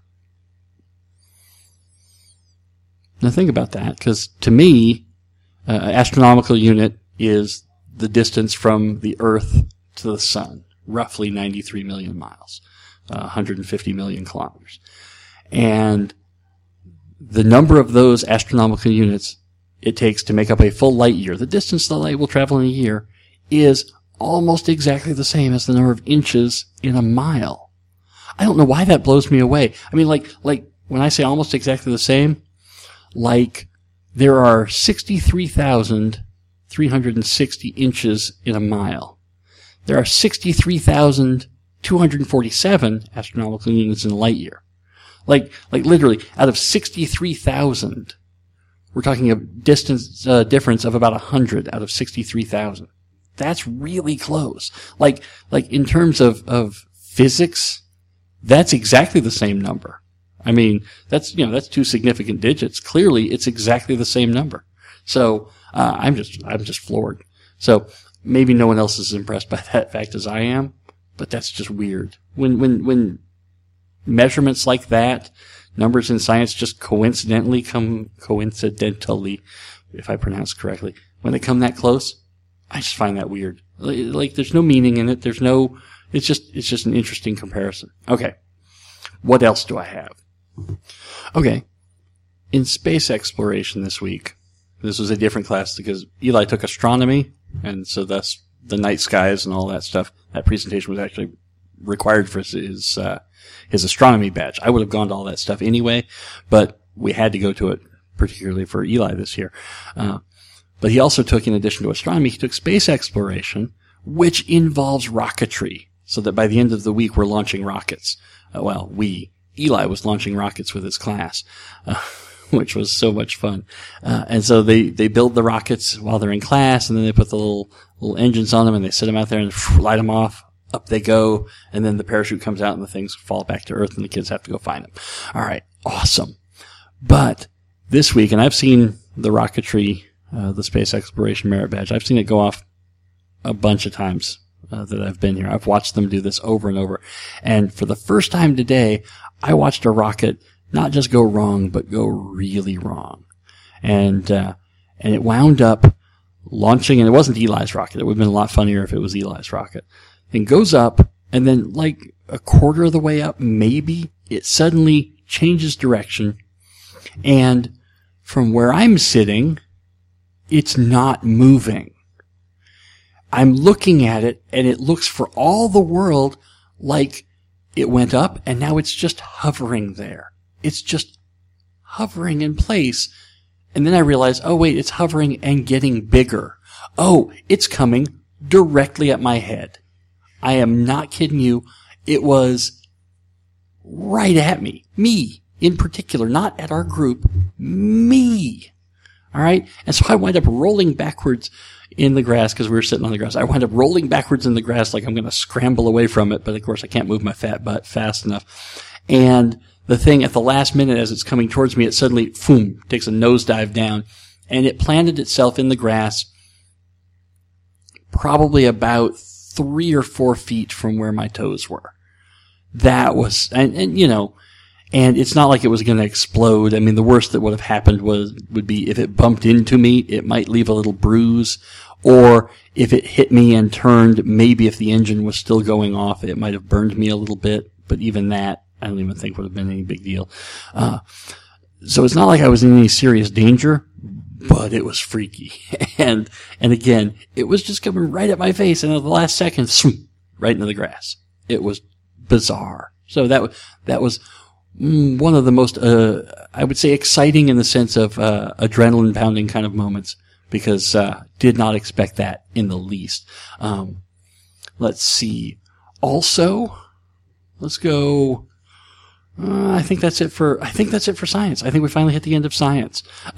Now think about that, because to me, astronomical unit is the distance from the Earth to the Sun, roughly 93 million miles, 150 million kilometers. And the number of those astronomical units it takes to make up a full light year, the distance the light will travel in a year, is almost exactly the same as the number of inches in a mile. I don't know why that blows me away. I mean, like when I say almost exactly the same, like there are 63,360 inches in a mile. there are 63,247 astronomical units in a light year. Like literally, out of 63,000, we're talking a distance difference of about 100 out of 63,000. That's really close. Like in terms of physics, that's exactly the same number. I mean, that's two significant digits. Clearly, it's exactly the same number. So, I'm just floored. So, maybe no one else is impressed by that fact as I am, but that's just weird. When measurements like that, numbers in science just coincidentally, if I pronounce correctly, when they come that close, I just find that weird. Like, there's no meaning in it. It's just an interesting comparison. Okay. What else do I have? Okay. In space exploration this week, this was a different class because Eli took astronomy, and so thus the night skies and all that stuff. That presentation was actually required for his astronomy badge. I would have gone to all that stuff anyway, but we had to go to it, particularly for Eli this year. But he also took, in addition to astronomy, he took space exploration, which involves rocketry, so that by the end of the week we're launching rockets. Eli was launching rockets with his class, which was so much fun. And so they build the rockets while they're in class, and then they put the little engines on them, and they set them out there and light them off. Up they go, and then the parachute comes out, and the things fall back to Earth, and the kids have to go find them. All right, awesome. But this week, and I've seen the rocketry, the space exploration merit badge, I've seen it go off a bunch of times that I've been here. I've watched them do this over and over. And for the first time today, I watched a rocket not just go wrong, but go really wrong. And it wound up launching, and it wasn't Eli's rocket. It would have been a lot funnier if it was Eli's rocket. And goes up, and then like a quarter of the way up, maybe, it suddenly changes direction. And from where I'm sitting, it's not moving. I'm looking at it, and it looks for all the world like it went up, and now it's just hovering there. It's just hovering in place. And then I realize, oh wait, it's hovering and getting bigger. Oh, it's coming directly at my head. I am not kidding you. It was right at me. Me, in particular, not at our group. Me. All right? And so I wind up rolling backwards in the grass because we were sitting on the grass. I wind up rolling backwards in the grass like I'm going to scramble away from it, but of course I can't move my fat butt fast enough. And the thing at the last minute as it's coming towards me, it suddenly, boom, takes a nosedive down, and it planted itself in the grass probably about 3 or 4 feet from where my toes were. That was, and it's not like it was going to explode. I mean, the worst that would have happened would be if it bumped into me, it might leave a little bruise, or if it hit me and turned, maybe if the engine was still going off, it might have burned me a little bit, but even that, I don't even think would have been any big deal. So it's not like I was in any serious danger, but it was freaky. And again, it was just coming right at my face, and at the last second, right into the grass. It was bizarre. So that was one of the most, I would say, exciting in the sense of adrenaline pounding kind of moments, because did not expect that in the least. Let's see. Also, let's go. I think that's it for science. I think we finally hit the end of science.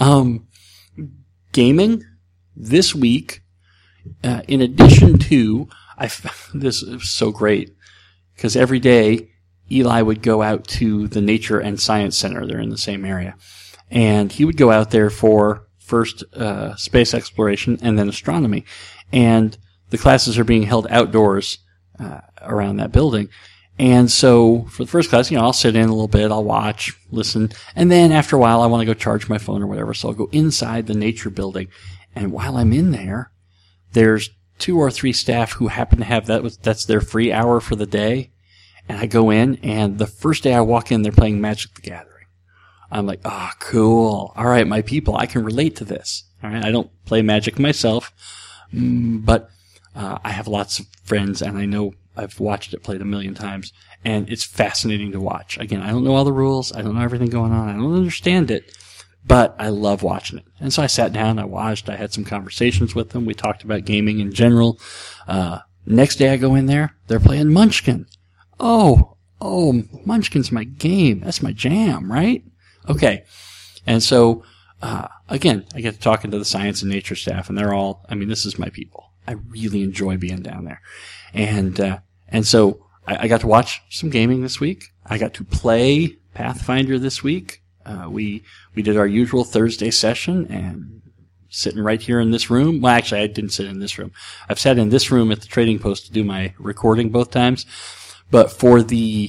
Gaming this week, in addition to, this is so great because every day Eli would go out to the Nature and Science Center. They're in the same area. And he would go out there for first space exploration and then astronomy. And the classes are being held outdoors around that building. And so for the first class, I'll sit in a little bit, I'll watch, listen, and then after a while I want to go charge my phone or whatever, so I'll go inside the nature building. And while I'm in there, there's 2 or 3 staff who happen to have that's their free hour for the day. And I go in, and the first day I walk in, they're playing Magic the Gathering. I'm like, oh, cool. All right, my people, I can relate to this. All right, I don't play Magic myself, but I have lots of friends, and I know I've watched it played a million times, and it's fascinating to watch. Again, I don't know all the rules. I don't know everything going on. I don't understand it, but I love watching it. And so I sat down, I watched, I had some conversations with them. We talked about gaming in general. Next day I go in there, they're playing Munchkin. Oh, Munchkin's my game. That's my jam, right? Okay. And so, again, I get to talking to the science and nature staff, and they're all, this is my people. I really enjoy being down there. And so I got to watch some gaming this week. I got to play Pathfinder this week. We did our usual Thursday session, and sitting right here in this room. Well, actually, I didn't sit in this room. I've sat in this room at the Trading Post to do my recording both times. But for the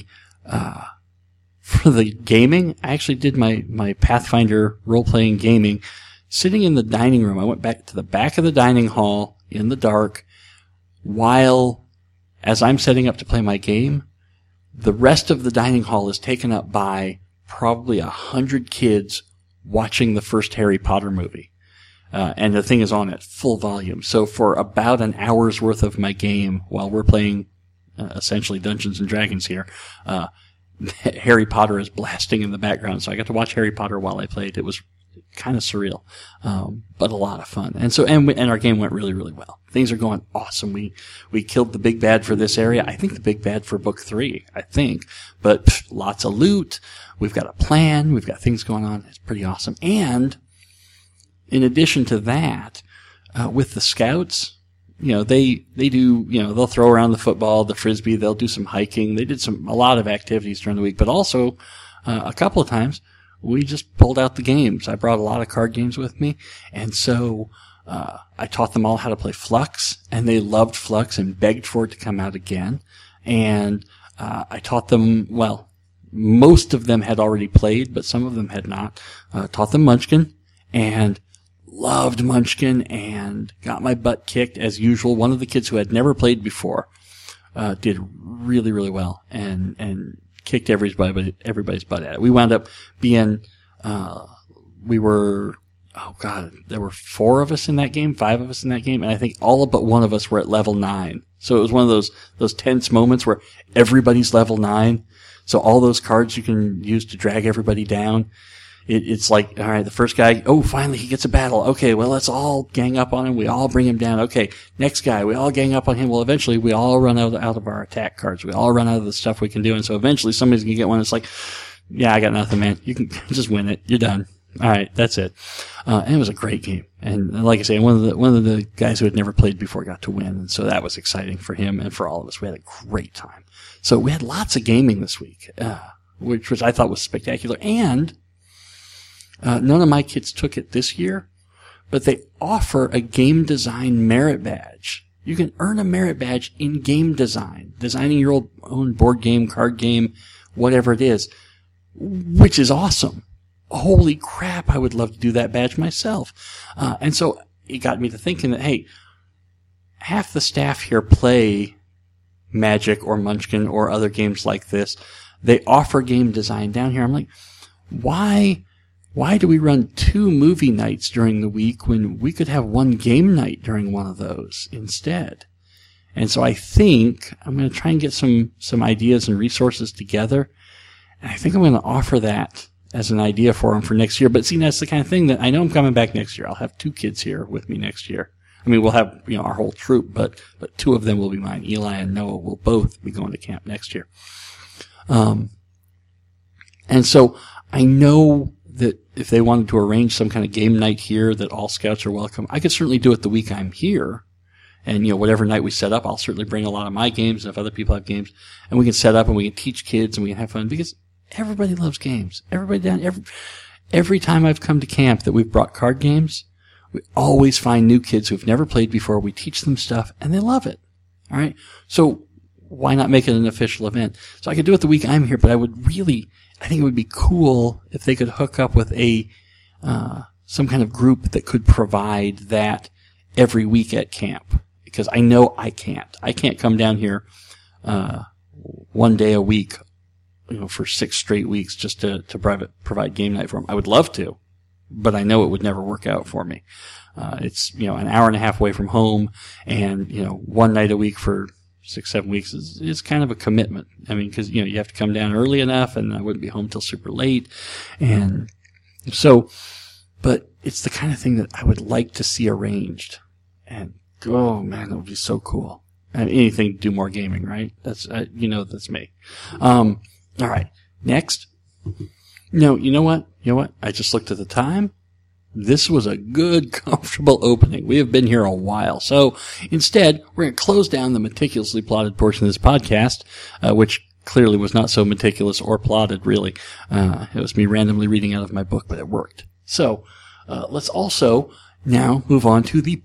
gaming, I actually did my Pathfinder role-playing gaming sitting in the dining room. I went back to the back of the dining hall in the dark while, as I'm setting up to play my game, the rest of the dining hall is taken up by probably 100 kids watching the first Harry Potter movie. And the thing is on at full volume. So for about an hour's worth of my game, while we're playing essentially Dungeons and Dragons here, Harry Potter is blasting in the background. So I got to watch Harry Potter while I played. It was kind of surreal, but a lot of fun. And so, and our game went really, really well. Things are going awesome. We killed the big bad for this area. I think the big bad for book 3, but lots of loot. We've got a plan. We've got things going on. It's pretty awesome. And in addition to that, with the scouts, they do, they'll throw around the football, the frisbee, they'll do some hiking. They did a lot of activities during the week, but also, a couple of times we just pulled out the games. I brought a lot of card games with me. And so, I taught them all how to play Flux, and they loved Flux and begged for it to come out again. And, I taught them, most of them had already played, but some of them had not. Taught them Munchkin, and loved Munchkin, and got my butt kicked as usual. One of the kids who had never played before did really, really well, and kicked everybody's butt at it. We wound up being there were 4 of us in that game, 5 of us in that game, and I think all but one of us were at level 9. So it was one of those tense moments where everybody's level 9. So all those cards you can use to drag everybody down. It's like, all right, the first guy, finally he gets a battle. Okay, well, let's all gang up on him. We all bring him down. Okay, next guy, we all gang up on him. Well, eventually we all run out of our attack cards. We all run out of the stuff we can do. And so eventually somebody's going to get one that's like, yeah, I got nothing, man. You can just win it. You're done. All right, that's it. And it was a great game. And like I say, one of the guys who had never played before got to win. And so that was exciting for him and for all of us. We had a great time. So we had lots of gaming this week, which I thought was spectacular. And none of my kids took it this year, but they offer a game design merit badge. You can earn a merit badge in game design, designing your own board game, card game, whatever it is, which is awesome. Holy crap, I would love to do that badge myself. And so it got me to thinking that, hey, half the staff here play Magic or Munchkin or other games like this. They offer game design down here. I'm like, why do we run 2 movie nights during the week when we could have 1 game night during one of those instead? And so I think I'm going to try and get some ideas and resources together. And I think I'm going to offer that as an idea for them for next year. But see, that's the kind of thing that I know I'm coming back next year. I'll have 2 kids here with me next year. We'll have, our whole troop, but 2 of them will be mine. Eli and Noah will both be going to camp next year. And so I know that if they wanted to arrange some kind of game night here that all scouts are welcome, I could certainly do it the week I'm here. And, whatever night we set up, I'll certainly bring a lot of my games, and if other people have games, and we can set up and we can teach kids and we can have fun, because everybody loves games. Every time I've come to camp that we've brought card games, we always find new kids who've never played before. We teach them stuff and they love it. All right. So why not make it an official event? So I could do it the week I'm here, but I think it would be cool if they could hook up with some kind of group that could provide that every week at camp. Because I know I can't. I can't come down here, 1 day a week, for 6 straight weeks just to provide game night for them. I would love to, but I know it would never work out for me. It's, an hour and a half away from home, and, 1 night a week for 6-7 weeks is kind of a commitment. Because, you have to come down early enough, and I wouldn't be home till super late. And so, but it's the kind of thing that I would like to see arranged. And, oh man, that would be so cool. anything to do more gaming, right? That's, that's me. All right. Next. No, you know what? I just looked at the time. This was a good, comfortable opening. We have been here a while. So instead, we're going to close down the meticulously plotted portion of this podcast, which clearly was not so meticulous or plotted, really. It was me randomly reading out of my book, but it worked. So let's also now move on to the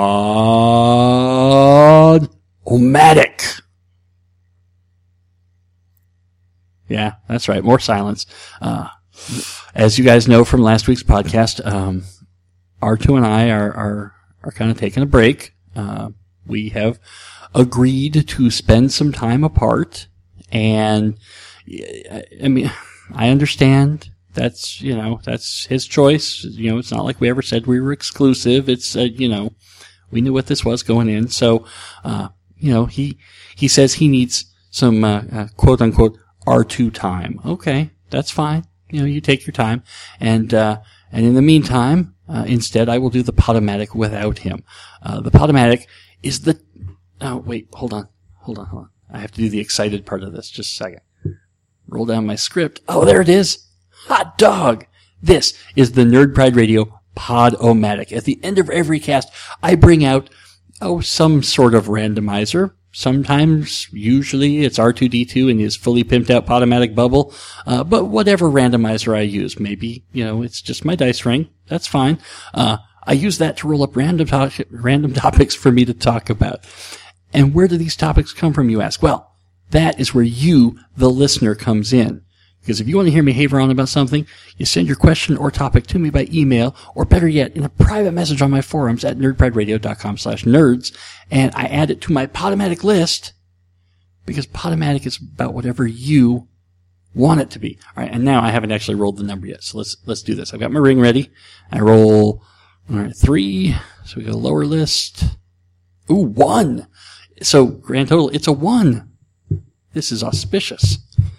Pod-O-Matic. Yeah, that's right. More silence. As you guys know from last week's podcast, R2 and I are kind of taking a break. We have agreed to spend some time apart, and I mean, I understand that's his choice. It's not like we ever said we were exclusive. It's we knew what this was going in. So, he says he needs some quote unquote R2 time. Okay, that's fine. You take your time, and in the meantime, instead, I will do the Podomatic without him. The Podomatic is the. Oh wait, hold on. I have to do the excited part of this. Just a second. Roll down my script. Oh, there it is. Hot dog. This is the Nerd Pride Radio Pod-O-Matic. At the end of every cast, I bring out some sort of randomizer. Sometimes, usually, it's R2-D2 in his fully pimped out Podomatic bubble. But whatever randomizer I use, maybe, it's just my dice ring. That's fine. I use that to roll up random topics for me to talk about. And where do these topics come from, you ask? Well, that is where you, the listener, comes in. Because if you want to hear me haver on about something, you send your question or topic to me by email, or better yet, in a private message on my forums at nerdprideradio.com/nerds, and I add it to my Podomatic list, because Podomatic is about whatever you want it to be. All right, and now I haven't actually rolled the number yet, so let's do this. I've got my ring ready. I roll 3, so we go lower list. Ooh, 1. So grand total, it's a 1. This is auspicious.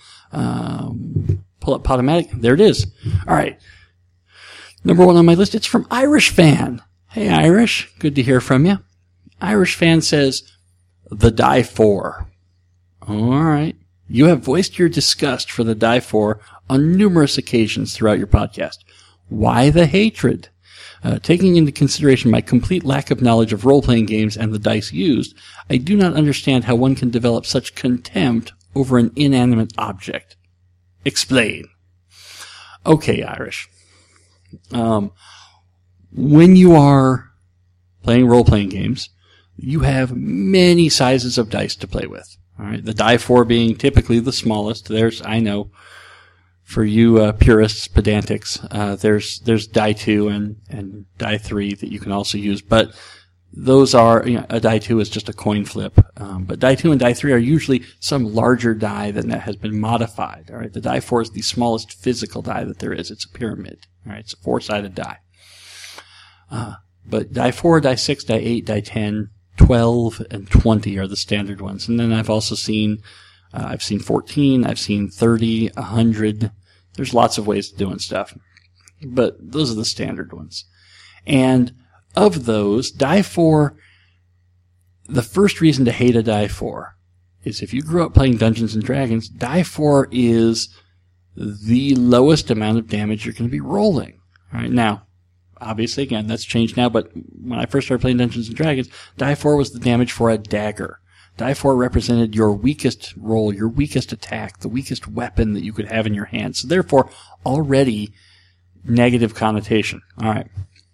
Pull up Podomatic. There it is. All right. Number 1 on my list, it's from Irish Fan. Hey, Irish. Good to hear from you. Irish Fan says, the Die 4. All right. You have voiced your disgust for the Die 4 on numerous occasions throughout your podcast. Why the hatred? Taking into consideration my complete lack of knowledge of role-playing games and the dice used, I do not understand how one can develop such contempt over an inanimate object. Explain. Okay, Irish. When you are playing role-playing games, you have many sizes of dice to play with. All right, the Die 4 being typically the smallest. I know, for you purists, pedantics, there's Die 2 and Die 3 that you can also use, but those are, a Die 2 is just a coin flip. But Die 2 and Die 3 are usually some larger die that has been modified. All right. The Die 4 is the smallest physical die that there is. It's a pyramid. All right. It's a 4-sided die. But Die 4, Die 6, Die 8, Die 10, 12, and 20 are the standard ones. And then I've also seen 14, I've seen 30, 100. There's lots of ways of doing stuff. But those are the standard ones. And of those, Die 4, the first reason to hate a Die 4 is if you grew up playing Dungeons & Dragons, Die 4 is the lowest amount of damage you're going to be rolling. All right, now, obviously, again, that's changed now, but when I first started playing Dungeons & Dragons, Die 4 was the damage for a dagger. Die 4 represented your weakest roll, your weakest attack, the weakest weapon that you could have in your hand. So therefore, already negative connotation. All right.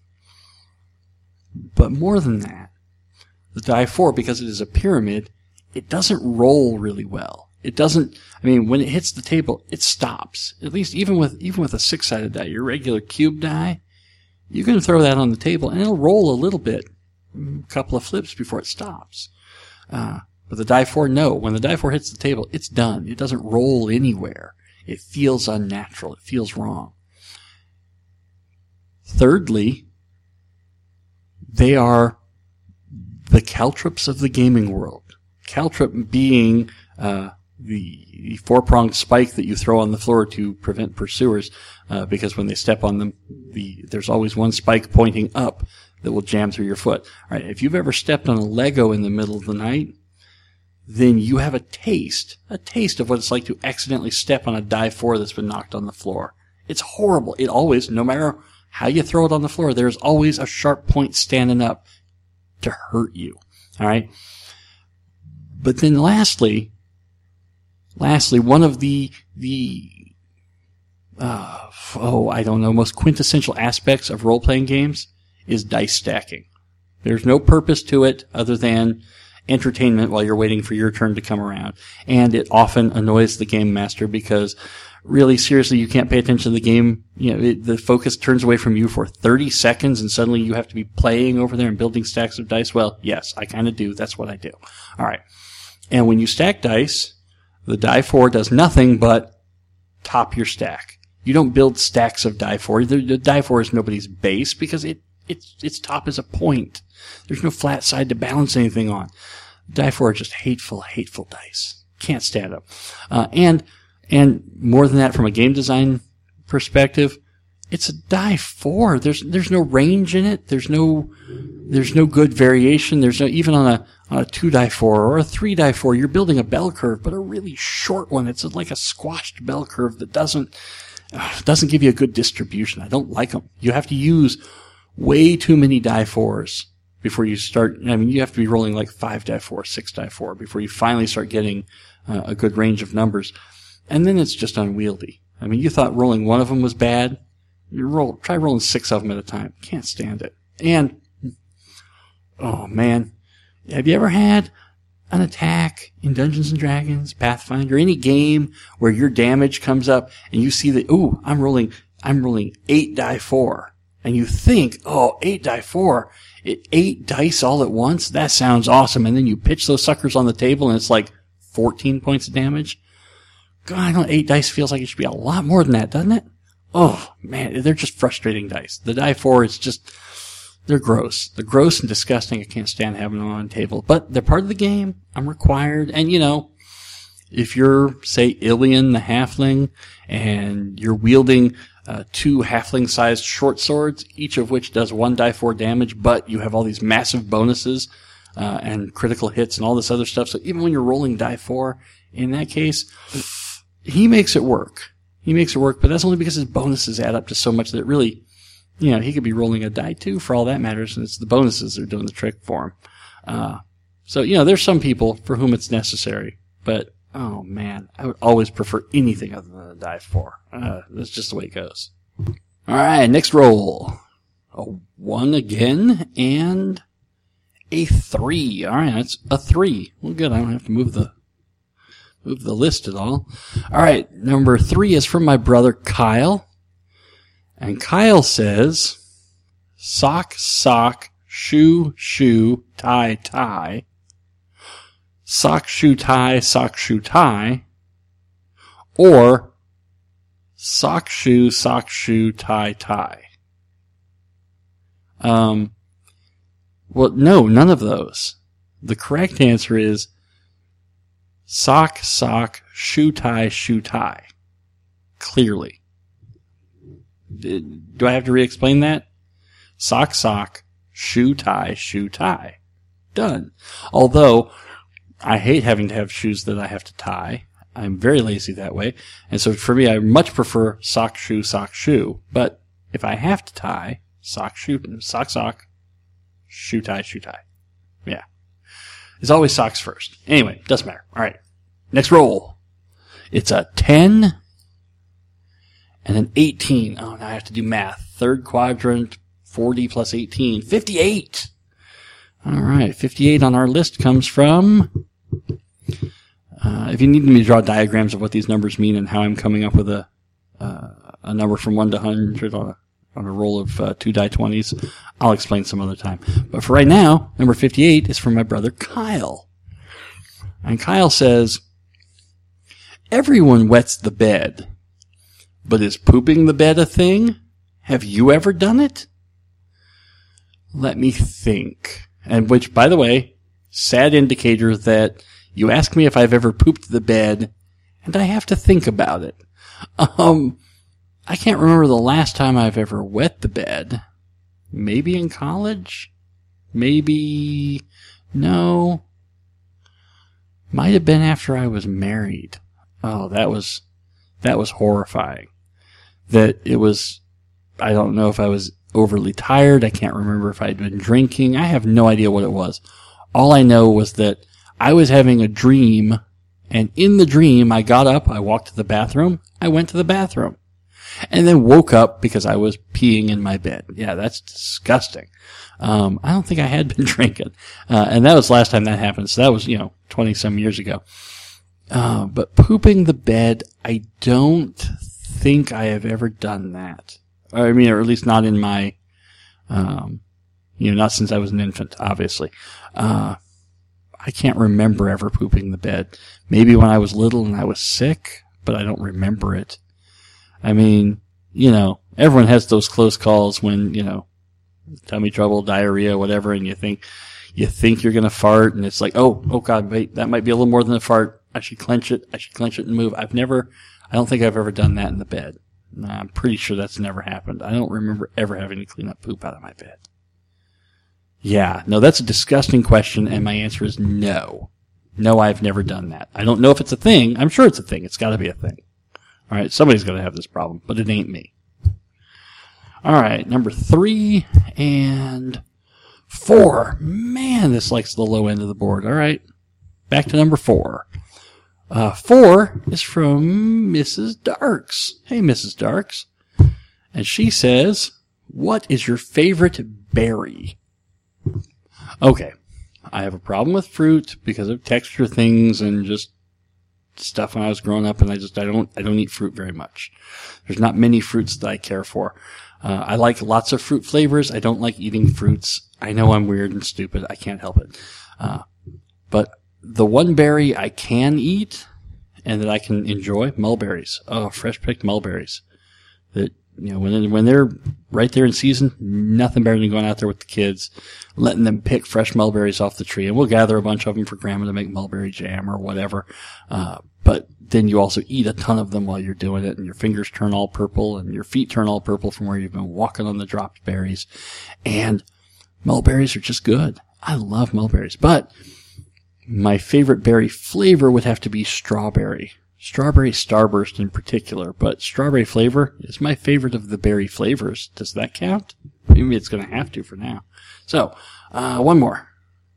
But more than that, the Die 4, because it is a pyramid, it doesn't roll really well. It doesn't, when it hits the table, it stops. At least even with a 6-sided die, your regular cube die, you can throw that on the table and it'll roll a little bit, a couple of flips before it stops. But the Die 4, no. When the Die 4 hits the table, it's done. It doesn't roll anywhere. It feels unnatural. It feels wrong. Thirdly, they are the caltrops of the gaming world. Caltrop being the 4-pronged spike that you throw on the floor to prevent pursuers, because when they step on them, there's always one spike pointing up that will jam through your foot. All right, if you've ever stepped on a Lego in the middle of the night, then you have a taste of what it's like to accidentally step on a die 4 that's been knocked on the floor. It's horrible. It always, no matter how you throw it on the floor, there's always a sharp point standing up to hurt you. All right. But then lastly, one of the most quintessential aspects of role-playing games is dice stacking. There's no purpose to it other than entertainment while you're waiting for your turn to come around. And it often annoys the game master because really, seriously, you can't pay attention to the game. The focus turns away from you for 30 seconds and suddenly you have to be playing over there and building stacks of dice. Well, yes, I kind of do. That's what I do. All right. And when you stack dice, the die 4 does nothing but top your stack. You don't build stacks of die 4. The die 4 is nobody's base because its top is a point. There's no flat side to balance anything on. Die 4 are just hateful dice. Can't stand them. And more than that, from a game design perspective, it's a die 4. There's no range in it. There's no good variation. There's no, even on a 2 die 4 or a 3 die 4, you're building a bell curve, but a really short one. It's like a squashed bell curve that doesn't give you a good distribution. I don't like them. You have to use way too many die 4s before you start. I mean, you have to be rolling like 5 die 4, 6 die 4 before you finally start getting a good range of numbers. And then it's just unwieldy. I mean, you thought rolling one of them was bad. Try rolling 6 of them at a time. Can't stand it. And, oh man, have you ever had an attack in Dungeons and Dragons, Pathfinder, any game where your damage comes up and you see that, ooh, I'm rolling 8 die 4. And you think, 8 die 4, 8 dice all at once? That sounds awesome. And then you pitch those suckers on the table and it's like 14 points of damage. God, 8 dice feels like it should be a lot more than that, doesn't it? Oh, man, they're just frustrating dice. The die 4 is just, they're gross. They're gross and disgusting. I can't stand having them on the table. But they're part of the game. I'm required. And, if you're, say, Ilian the halfling, and you're wielding 2 halfling-sized short swords, each of which does 1 die 4 damage, but you have all these massive bonuses and critical hits and all this other stuff. So even when you're rolling die 4, in that case, he makes it work. But that's only because his bonuses add up to so much that really, he could be rolling a die 2 for all that matters, and it's the bonuses that are doing the trick for him. So, there's some people for whom it's necessary, but, oh man, I would always prefer anything other than a die 4. That's just the way it goes. Alright, next roll. A 1 again, and a 3. Alright, that's a 3. Well, good, I don't have to move the list at all. Alright, number 3 is from my brother Kyle. And Kyle says, sock, sock, shoe, shoe, tie, tie. Sock, shoe, tie, tie. Or sock, shoe, tie, tie. Well, no, none of those. The correct answer is sock, sock, shoe, tie. Clearly. Do I have to re-explain that? Sock, sock, shoe, tie. Done. Although, I hate having to have shoes that I have to tie. I'm very lazy that way. And so for me, I much prefer sock, shoe. But if I have to tie, sock, sock, shoe, tie. Yeah. It's always socks first. Anyway, doesn't matter. All right. Next roll. It's a 10 and an 18. Oh, now I have to do math. Third quadrant, 40 plus 18. 58. All right. 58 on our list comes from... if you need me to draw diagrams of what these numbers mean and how I'm coming up with a number from 1 to 100 on a roll of 2 die 20s, I'll explain some other time. But for right now, number 58 is from my brother Kyle. And Kyle says, everyone wets the bed, but is pooping the bed a thing? Have you ever done it? Let me think. And which, by the way, sad indicator that you ask me if I've ever pooped the bed, and I have to think about it. I can't remember the last time I've ever wet the bed. Maybe in college? Maybe... No. Might have been after I was married. Oh, that was horrifying. That it was, I don't know if I was overly tired. I can't remember if I'd been drinking. I have no idea what it was. All I know was that I was having a dream, and in the dream, I got up, I walked to the bathroom, I went to the bathroom, and then woke up because I was peeing in my bed. Yeah, that's disgusting. I don't think I had been drinking. And that was the last time that happened. So that was, 20 some years ago. But pooping the bed, I don't think I have ever done that. Or at least not in my, not since I was an infant, obviously. I can't remember ever pooping the bed. Maybe when I was little and I was sick, but I don't remember it. Everyone has those close calls when, tummy trouble, diarrhea, whatever, and you think you're going to fart, and it's like, oh God, wait, that might be a little more than a fart. I should clench it and move. I don't think I've ever done that in the bed. I'm pretty sure that's never happened. I don't remember ever having to clean up poop out of my bed. Yeah, no, that's a disgusting question, and my answer is no. No, I've never done that. I don't know if it's a thing. I'm sure it's a thing. It's got to be a thing. All right, somebody's going to have this problem, but it ain't me. All right, number 3 and 4. Man, this likes the low end of the board. All right, back to number 4. 4 is from Mrs. Darks. Hey, Mrs. Darks. And she says, what is your favorite berry? Okay, I have a problem with fruit because of texture things and just stuff when I was growing up, and I don't eat fruit very much. There's not many fruits that I care for. I like lots of fruit flavors. I don't like eating fruits. I know I'm weird and stupid. I can't help it. But the one berry I can eat and that I can enjoy, mulberries. Oh, fresh picked mulberries. That, when they're right there in season, nothing better than going out there with the kids, letting them pick fresh mulberries off the tree. And we'll gather a bunch of them for Grandma to make mulberry jam or whatever. But then you also eat a ton of them while you're doing it, and your fingers turn all purple and your feet turn all purple from where you've been walking on the dropped berries. And mulberries are just good. I love mulberries. But my favorite berry flavor would have to be strawberry. Strawberry Starburst in particular, but strawberry flavor is my favorite of the berry flavors. Does that count? Maybe it's going to have to for now. So, one more.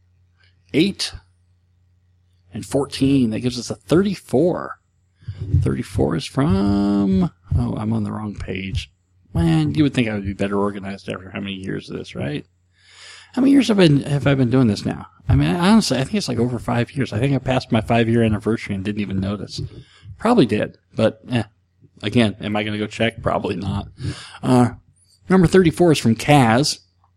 8 and 14. That gives us a 34. 34 is from... Oh, I'm on the wrong page. Man, you would think I would be better organized after how many years of this, right? How many years have I been doing this now? Honestly, I think it's like over 5 years. I think I passed my 5-year anniversary and didn't even notice. Probably did, but again, am I going to go check? Probably not. Number 34 is from Kaz.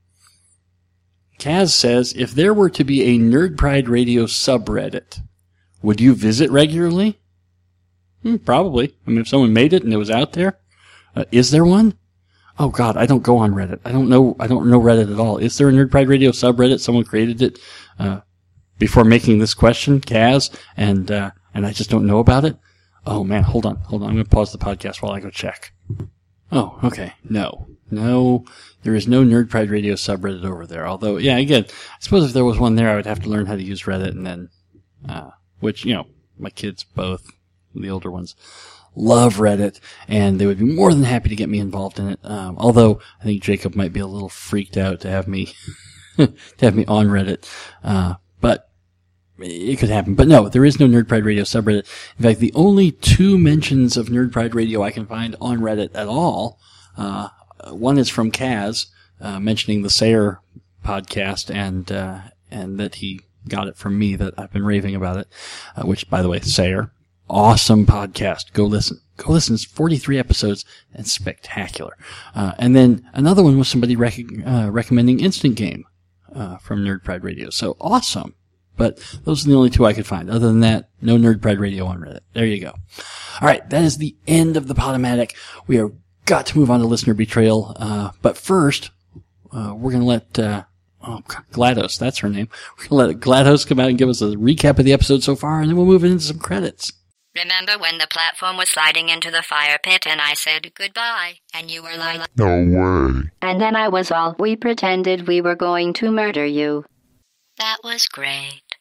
Kaz says, if there were to be a Nerd Pride Radio subreddit, would you visit regularly? Probably. If someone made it and it was out there. Is there one? Oh God, I don't go on Reddit. I don't know Reddit at all. Is there a Nerd Pride Radio subreddit? Someone created it before making this question, Kaz, and I just don't know about it. Oh man, hold on. I'm going to pause the podcast while I go check. Oh, okay. No, there is no Nerd Pride Radio subreddit over there. Although, yeah, again, I suppose if there was one there, I would have to learn how to use Reddit, and then, which my kids both, the older ones, love Reddit, and they would be more than happy to get me involved in it. Although I think Jacob might be a little freaked out to have me on Reddit. But it could happen. But no, there is no Nerd Pride Radio subreddit. In fact, the only 2 mentions of Nerd Pride Radio I can find on Reddit at all, one is from Kaz, mentioning the Sayer podcast and that he got it from me, that I've been raving about it, which, by the way, Sayer, awesome podcast. Go listen. It's 43 episodes and spectacular. And then another one was somebody recommending Instant Game from Nerd Pride Radio. So awesome. But those are the only 2 I could find. Other than that, no Nerd Pride Radio on Reddit. There you go. All right, that is the end of the Podomatic. We have got to move on to listener betrayal. But first, we're going to let GLaDOS, that's her name. We're going to let GLaDOS come out and give us a recap of the episode so far, and then we'll move into some credits. Remember when the platform was sliding into the fire pit and I said goodbye, and you were like, no way. And then I was all, we pretended we were going to murder you. That was great.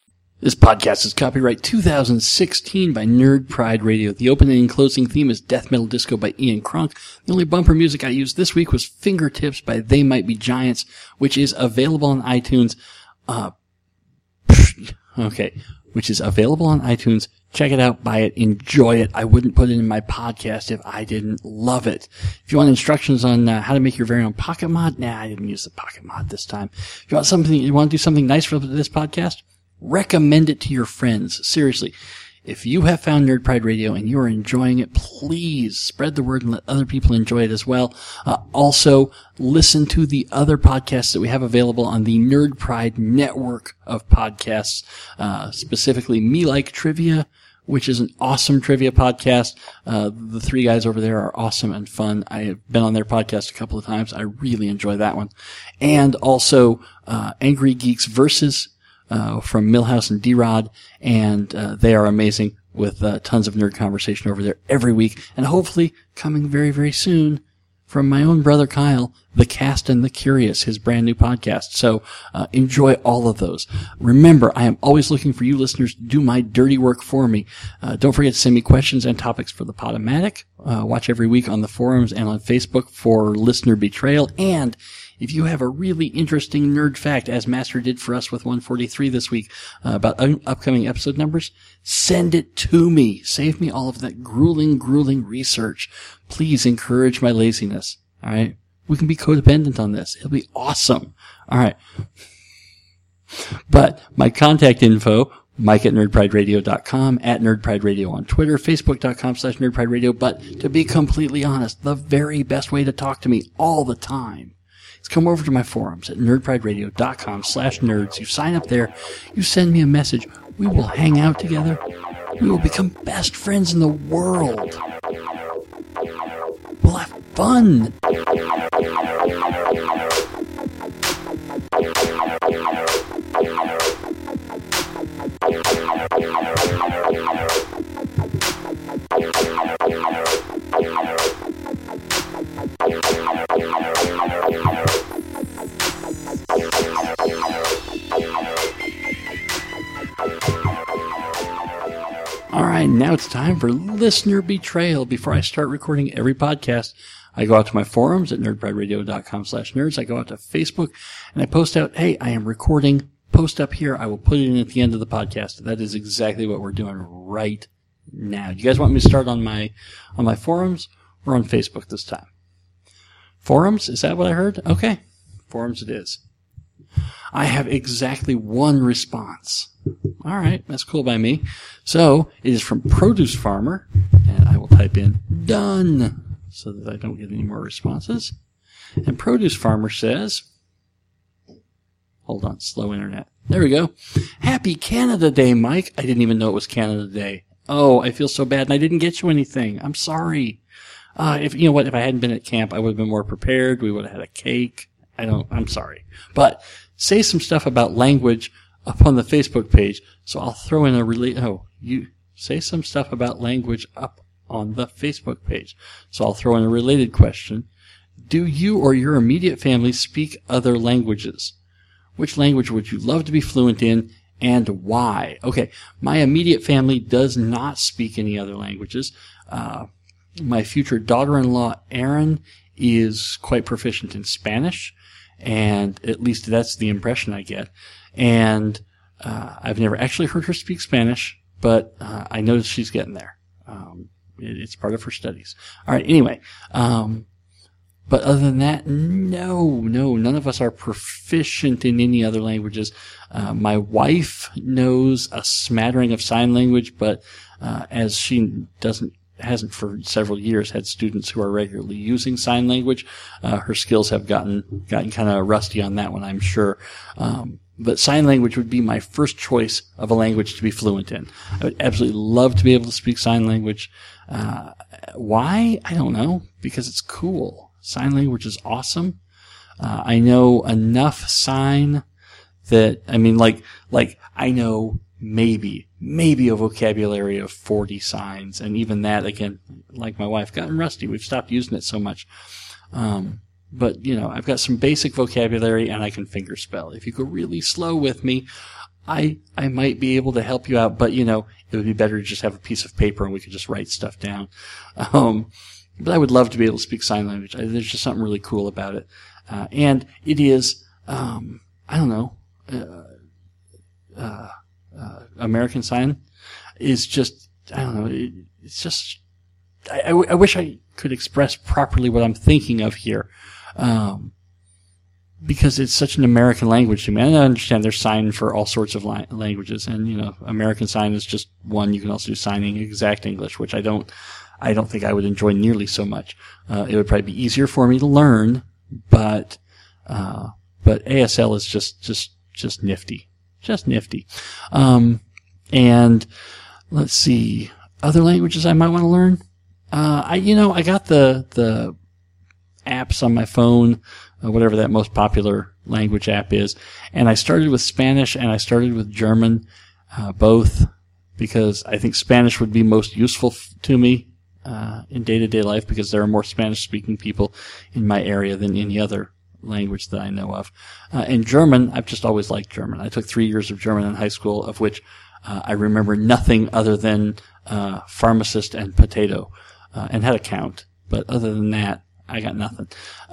This podcast is copyright 2016 by Nerd Pride Radio. The opening and closing theme is Death Metal Disco by Ian Cronk. The only bumper music I used this week was Fingertips by They Might Be Giants, which is available on iTunes. Which is available on iTunes. Check it out, buy it, enjoy it. I wouldn't put it in my podcast if I didn't love it. If you want instructions on how to make your very own Pocket Mod, I didn't use the Pocket Mod this time. If you want to do something nice for this podcast, recommend it to your friends. Seriously. If you have found Nerd Pride Radio and you are enjoying it, please spread the word and let other people enjoy it as well. Also, listen to the other podcasts that we have available on the Nerd Pride network of podcasts, specifically Me Like Trivia, which is an awesome trivia podcast. The three guys over there are awesome and fun. I have been on their podcast a couple of times. I really enjoy that one. And also, Angry Geeks Versus, from Millhouse and D-Rod, and they are amazing with tons of nerd conversation over there every week, and hopefully coming very, very soon from my own brother Kyle, The Cast and the Curious, his brand new podcast. So enjoy all of those. Remember, I am always looking for you listeners to do my dirty work for me. Don't forget to send me questions and topics for the Podomatic. Watch every week on the forums and on Facebook for Listener Betrayal, and if you have a really interesting nerd fact, as Master did for us with 143 this week, about upcoming episode numbers, send it to me. Save me all of that grueling research. Please encourage my laziness. All right? We can be codependent on this. It'll be awesome. All right. But my contact info, Mike at nerdprideradio.com, at nerdprideradio on Twitter, facebook.com/nerdprideradio. But to be completely honest, the very best way to talk to me all the time, come over to my forums at nerdprideradio.com/nerds. You sign up there. You send me a message. We will hang out together. We will become best friends in the world. We'll have fun. All right, now it's time for Listener Betrayal. Before I start recording every podcast, I go out to my forums at nerdprideradio.com/nerds. I go out to Facebook and I post out, hey, I am recording. Post up here. I will put it in at the end of the podcast. That is exactly what we're doing right now. Do you guys want me to start on my forums or on Facebook this time? Forums? Is that what I heard? Okay. Forums it is. I have exactly one response. All right, that's cool by me. So it is from Produce Farmer, and I will type in done so that I don't get any more responses. And Produce Farmer says, hold on, slow internet. There we go. Happy Canada Day, Mike. I didn't even know it was Canada Day. Oh, I feel so bad, and I didn't get you anything. I'm sorry. If you know what, if I hadn't been at camp, I would have been more prepared. We would have had a cake. I'm sorry. But say some stuff about language up on the Facebook page, so I'll throw in you say some stuff about language up on the Facebook page, so I'll throw in a related question. Do you or your immediate family speak other languages? Which language would you love to be fluent in, and why? Okay, my immediate family does not speak any other languages. My future daughter-in-law, Erin, is quite proficient in Spanish, and at least that's the impression I get. And I've never actually heard her speak Spanish, but I know she's getting there. It's part of her studies. All right, anyway. But other than that, no, none of us are proficient in any other languages. My wife knows a smattering of sign language, but as she hasn't for several years had students who are regularly using sign language, her skills have gotten kind of rusty on that one, I'm sure. But sign language would be my first choice of a language to be fluent in. I would absolutely love to be able to speak sign language. Why? I don't know. Because it's cool. Sign language is awesome. I know enough sign that, I know maybe a vocabulary of 40 signs. And even that, again, like my wife, gotten rusty. We've stopped using it so much. But, I've got some basic vocabulary and I can fingerspell. If you go really slow with me, I might be able to help you out, but it would be better to just have a piece of paper and we could just write stuff down. But I would love to be able to speak sign language. There's just something really cool about it. And it is, American Sign is just, it's just, I wish I could express properly what I'm thinking of here. Because it's such an American language to me. And I understand there's sign for all sorts of languages. And, American Sign is just one. You can also do signing exact English, which I don't think I would enjoy nearly so much. It would probably be easier for me to learn, but ASL is just nifty. Just nifty. And let's see, other languages I might want to learn. I got the apps on my phone, whatever that most popular language app is. And I started with Spanish and I started with German, both because I think Spanish would be most useful to me, in day-to-day life because there are more Spanish-speaking people in my area than any other language that I know of. And German, I've just always liked German. I took 3 years of German in high school, of which I remember nothing other than pharmacist and potato, and had a count. But other than that, I got nothing.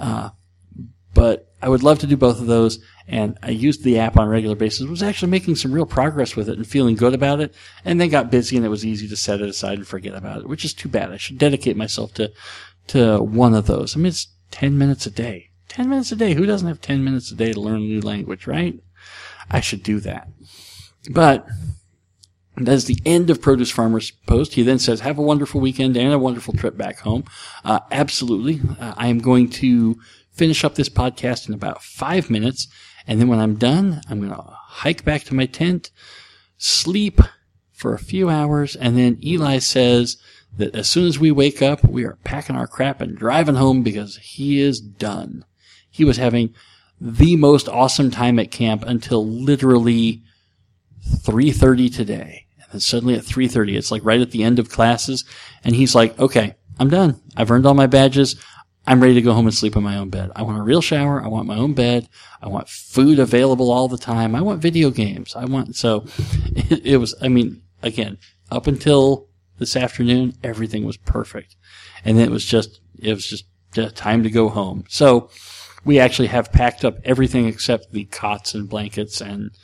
But I would love to do both of those, and I used the app on a regular basis. Was actually making some real progress with it and feeling good about it, and then got busy and it was easy to set it aside and forget about it, which is too bad. I should dedicate myself to one of those. I mean, it's 10 minutes a day. 10 minutes a day. Who doesn't have 10 minutes a day to learn a new language, right? I should do that. But that is the end of Produce Farmer's post. He then says, have a wonderful weekend and a wonderful trip back home. Absolutely. I am going to finish up this podcast in about 5 minutes. And then when I'm done, I'm going to hike back to my tent, sleep for a few hours. And then Eli says that as soon as we wake up, we are packing our crap and driving home because he is done. He was having the most awesome time at camp until literally 3:30 today. And then suddenly at 3:30, it's like right at the end of classes. And he's like, okay, I'm done. I've earned all my badges. I'm ready to go home and sleep in my own bed. I want a real shower. I want my own bed. I want food available all the time. I want video games. So it was, again, up until this afternoon, everything was perfect. And then it was just time to go home. So we actually have packed up everything except the cots and blankets and,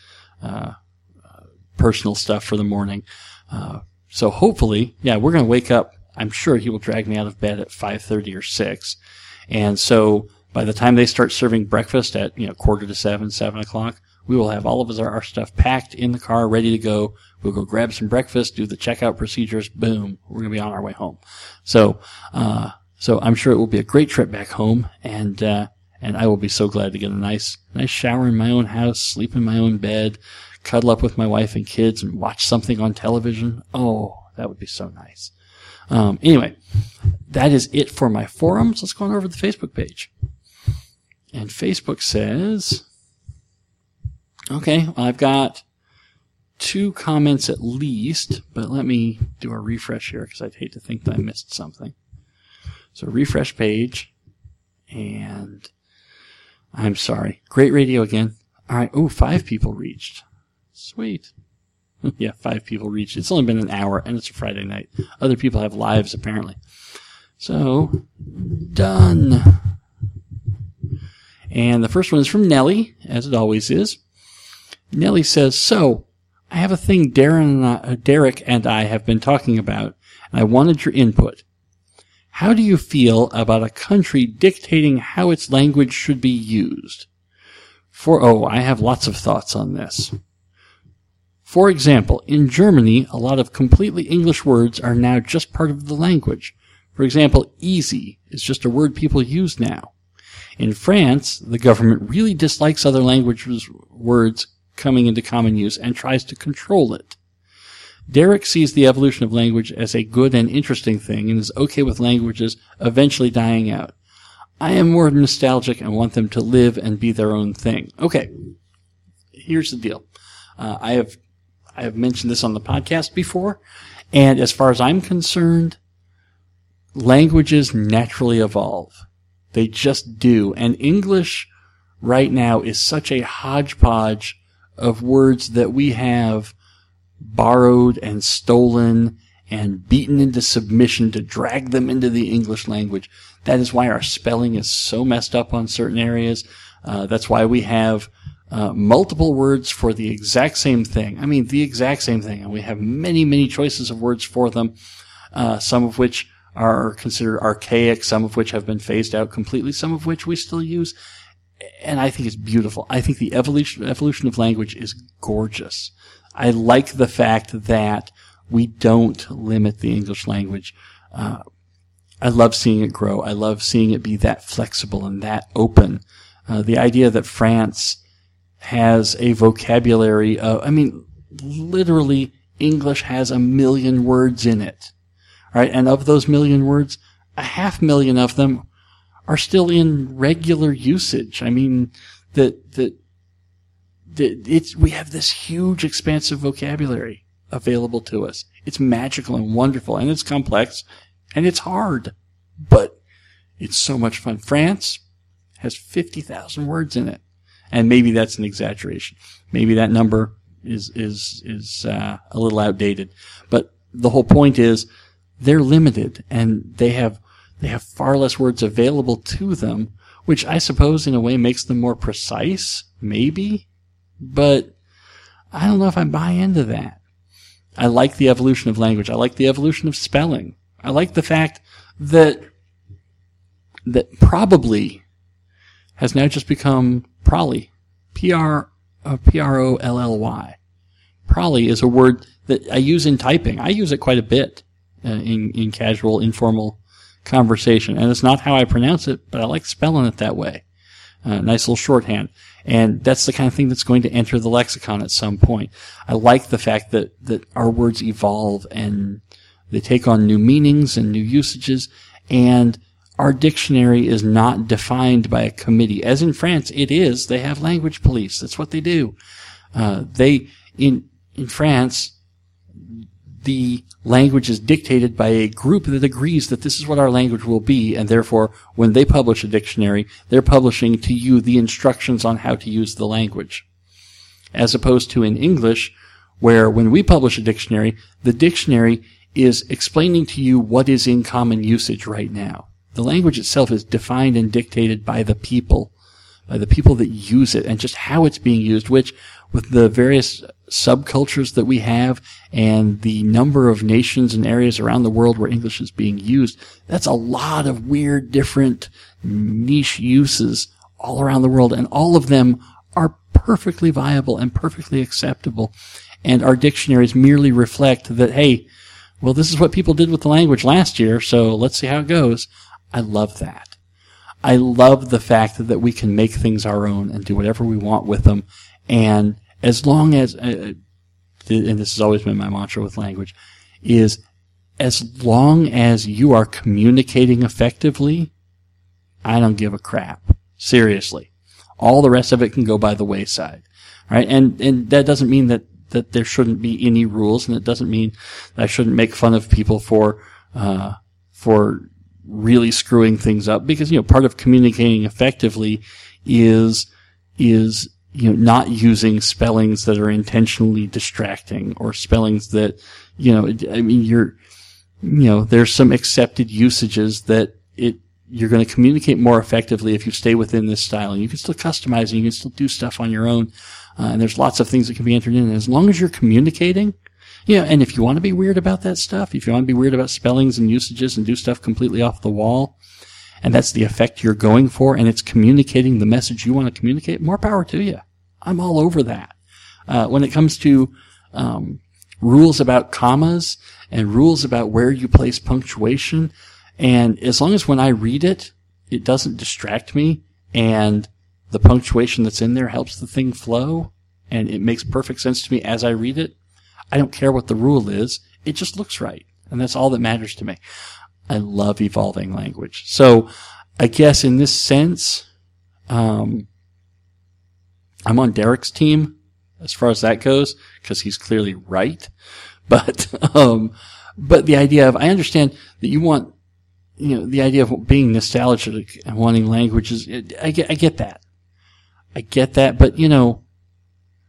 personal stuff for the morning. So hopefully, we're going to wake up. I'm sure he will drag me out of bed at 5:30 or 6. And so by the time they start serving breakfast at, 6:45, 7 o'clock, we will have all of our stuff packed in the car, ready to go. We'll go grab some breakfast, do the checkout procedures. Boom. We're going to be on our way home. So I'm sure it will be a great trip back home. And I will be so glad to get a nice shower in my own house, sleep in my own bed, cuddle up with my wife and kids and watch something on television. Oh, that would be so nice. Anyway, that is it for my forums. Let's go on over to the Facebook page. And Facebook says, okay, well, I've got 2 comments at least, but let me do a refresh here because I'd hate to think that I missed something. So refresh page, and I'm sorry. Great radio again. All right. Oh, 5 people reached. Sweet. Yeah, 5 people reached. It's only been an hour, and it's a Friday night. Other people have lives, apparently. So, done. And the first one is from Nellie, as it always is. Nellie says, so, I have a thing Derek and I have been talking about, and I wanted your input. How do you feel about a country dictating how its language should be used? I have lots of thoughts on this. For example, in Germany, a lot of completely English words are now just part of the language. For example, easy is just a word people use now. In France, the government really dislikes other languages' words coming into common use and tries to control it. Derek sees the evolution of language as a good and interesting thing and is okay with languages eventually dying out. I am more nostalgic and want them to live and be their own thing. Okay, here's the deal. I have mentioned this on the podcast before, and as far as I'm concerned, languages naturally evolve. They just do. And English right now is such a hodgepodge of words that we have borrowed and stolen and beaten into submission to drag them into the English language. That is why our spelling is so messed up on certain areas. That's why we have multiple words for the exact same thing. I mean, the exact same thing. And we have many, many choices of words for them, some of which are considered archaic, some of which have been phased out completely, some of which we still use. And I think it's beautiful. I think the evolution of language is gorgeous. I like the fact that we don't limit the English language. I love seeing it grow. I love seeing it be that flexible and that open. The idea that France has a vocabulary of, literally English has 1 million words in it. Right? And of those 1 million words, 500,000 of them are still in regular usage. I mean, we have this huge expansive vocabulary available to us. It's magical and wonderful, and it's complex, and it's hard, but it's so much fun. France has 50,000 words in it, and maybe that's an exaggeration. Maybe that number is a little outdated, but the whole point is they're limited, and they have far less words available to them, which I suppose in a way makes them more precise, maybe, but I don't know if I buy into that. I like the evolution of language. I like the evolution of spelling. I like the fact that probably has now just become prolly. P-R-O-L-L-Y. Prolly is a word that I use in typing. I use it quite a bit in casual, informal conversation. And it's not how I pronounce it, but I like spelling it that way. Nice little shorthand. And that's the kind of thing that's going to enter the lexicon at some point. I like the fact that our words evolve and they take on new meanings and new usages, and our dictionary is not defined by a committee. As in France, it is. They have language police. That's what they do. In France, the language is dictated by a group that agrees that this is what our language will be, and therefore, when they publish a dictionary, they're publishing to you the instructions on how to use the language. As opposed to in English, where when we publish a dictionary, the dictionary is explaining to you what is in common usage right now. The language itself is defined and dictated by the people that use it, and just how it's being used, which, with the various subcultures that we have and the number of nations and areas around the world where English is being used, that's a lot of weird, different niche uses all around the world, and all of them are perfectly viable and perfectly acceptable. And our dictionaries merely reflect that, hey, well, this is what people did with the language last year, so let's see how it goes. I love that. I love the fact that we can make things our own and do whatever we want with them. And as long as, and this has always been my mantra with language, is as long as you are communicating effectively, I don't give a crap. Seriously. All the rest of it can go by the wayside. Right? And that doesn't mean that there shouldn't be any rules, and it doesn't mean that I shouldn't make fun of people for really screwing things up, because, part of communicating effectively is, not using spellings that are intentionally distracting, or spellings that, there's some accepted usages that you're going to communicate more effectively if you stay within this style, and you can still customize and you can still do stuff on your own. And there's lots of things that can be entered in. And as long as you're communicating, and if you want to be weird about that stuff, if you want to be weird about spellings and usages and do stuff completely off the wall, and that's the effect you're going for, and it's communicating the message you want to communicate, more power to you. I'm all over that. When it comes to rules about commas and rules about where you place punctuation, and as long as when I read it, it doesn't distract me, and the punctuation that's in there helps the thing flow, and it makes perfect sense to me as I read it, I don't care what the rule is. It just looks right. And that's all that matters to me. I love evolving language. So I guess in this sense, I'm on Derek's team as far as that goes, because he's clearly right. But the idea of, I understand that you want, the idea of being nostalgic and wanting languages, I get that. I get that, but,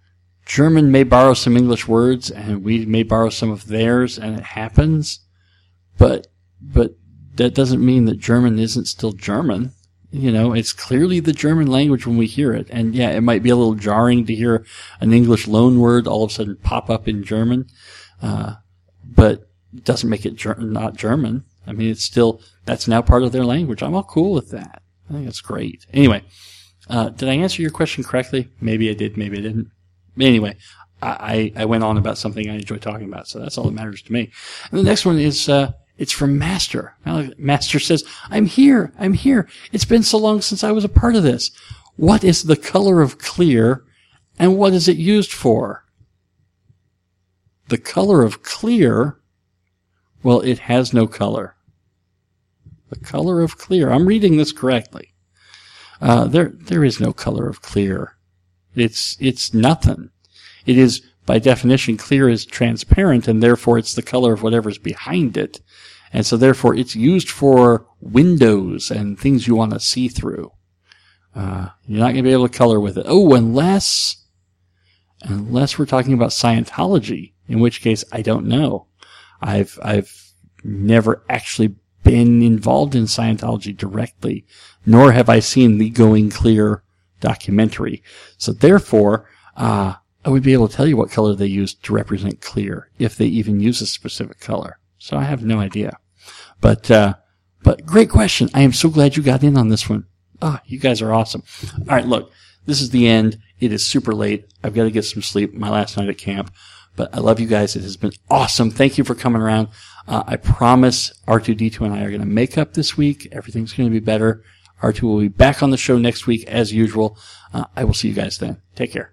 German may borrow some English words, and we may borrow some of theirs, and it happens. But that doesn't mean that German isn't still German. You know, it's clearly the German language when we hear it. And yeah, it might be a little jarring to hear an English loanword all of a sudden pop up in German. But it doesn't make it not German. I mean, it's still, that's now part of their language. I'm all cool with that. I think that's great. Anyway, did I answer your question correctly? Maybe I did, maybe I didn't. Anyway, I went on about something I enjoy talking about, so that's all that matters to me. And the next one is, it's from Master. Master says, I'm here. It's been so long since I was a part of this. What is the color of clear, and what is it used for? The color of clear, well, it has no color. The color of clear. I'm reading this correctly. There is no color of clear. It's nothing. It is, by definition, clear is transparent, and therefore it's the color of whatever's behind it. And so therefore it's used for windows and things you want to see through. You're not going to be able to color with it. Oh, unless we're talking about Scientology, in which case I don't know. I've never actually been involved in Scientology directly, nor have I seen the Going Clear documentary. So therefore, I would be able to tell you what color they use to represent clear, if they even use a specific color. So I have no idea. But great question. I am so glad you got in on this one. You guys are awesome. All right, look, this is the end. It is super late. I've got to get some sleep. My last night at camp. But I love you guys. It has been awesome. Thank you for coming around. I promise R2D2 and I are going to make up this week. Everything's going to be better. R2 will be back on the show next week as usual. I will see you guys then. Take care.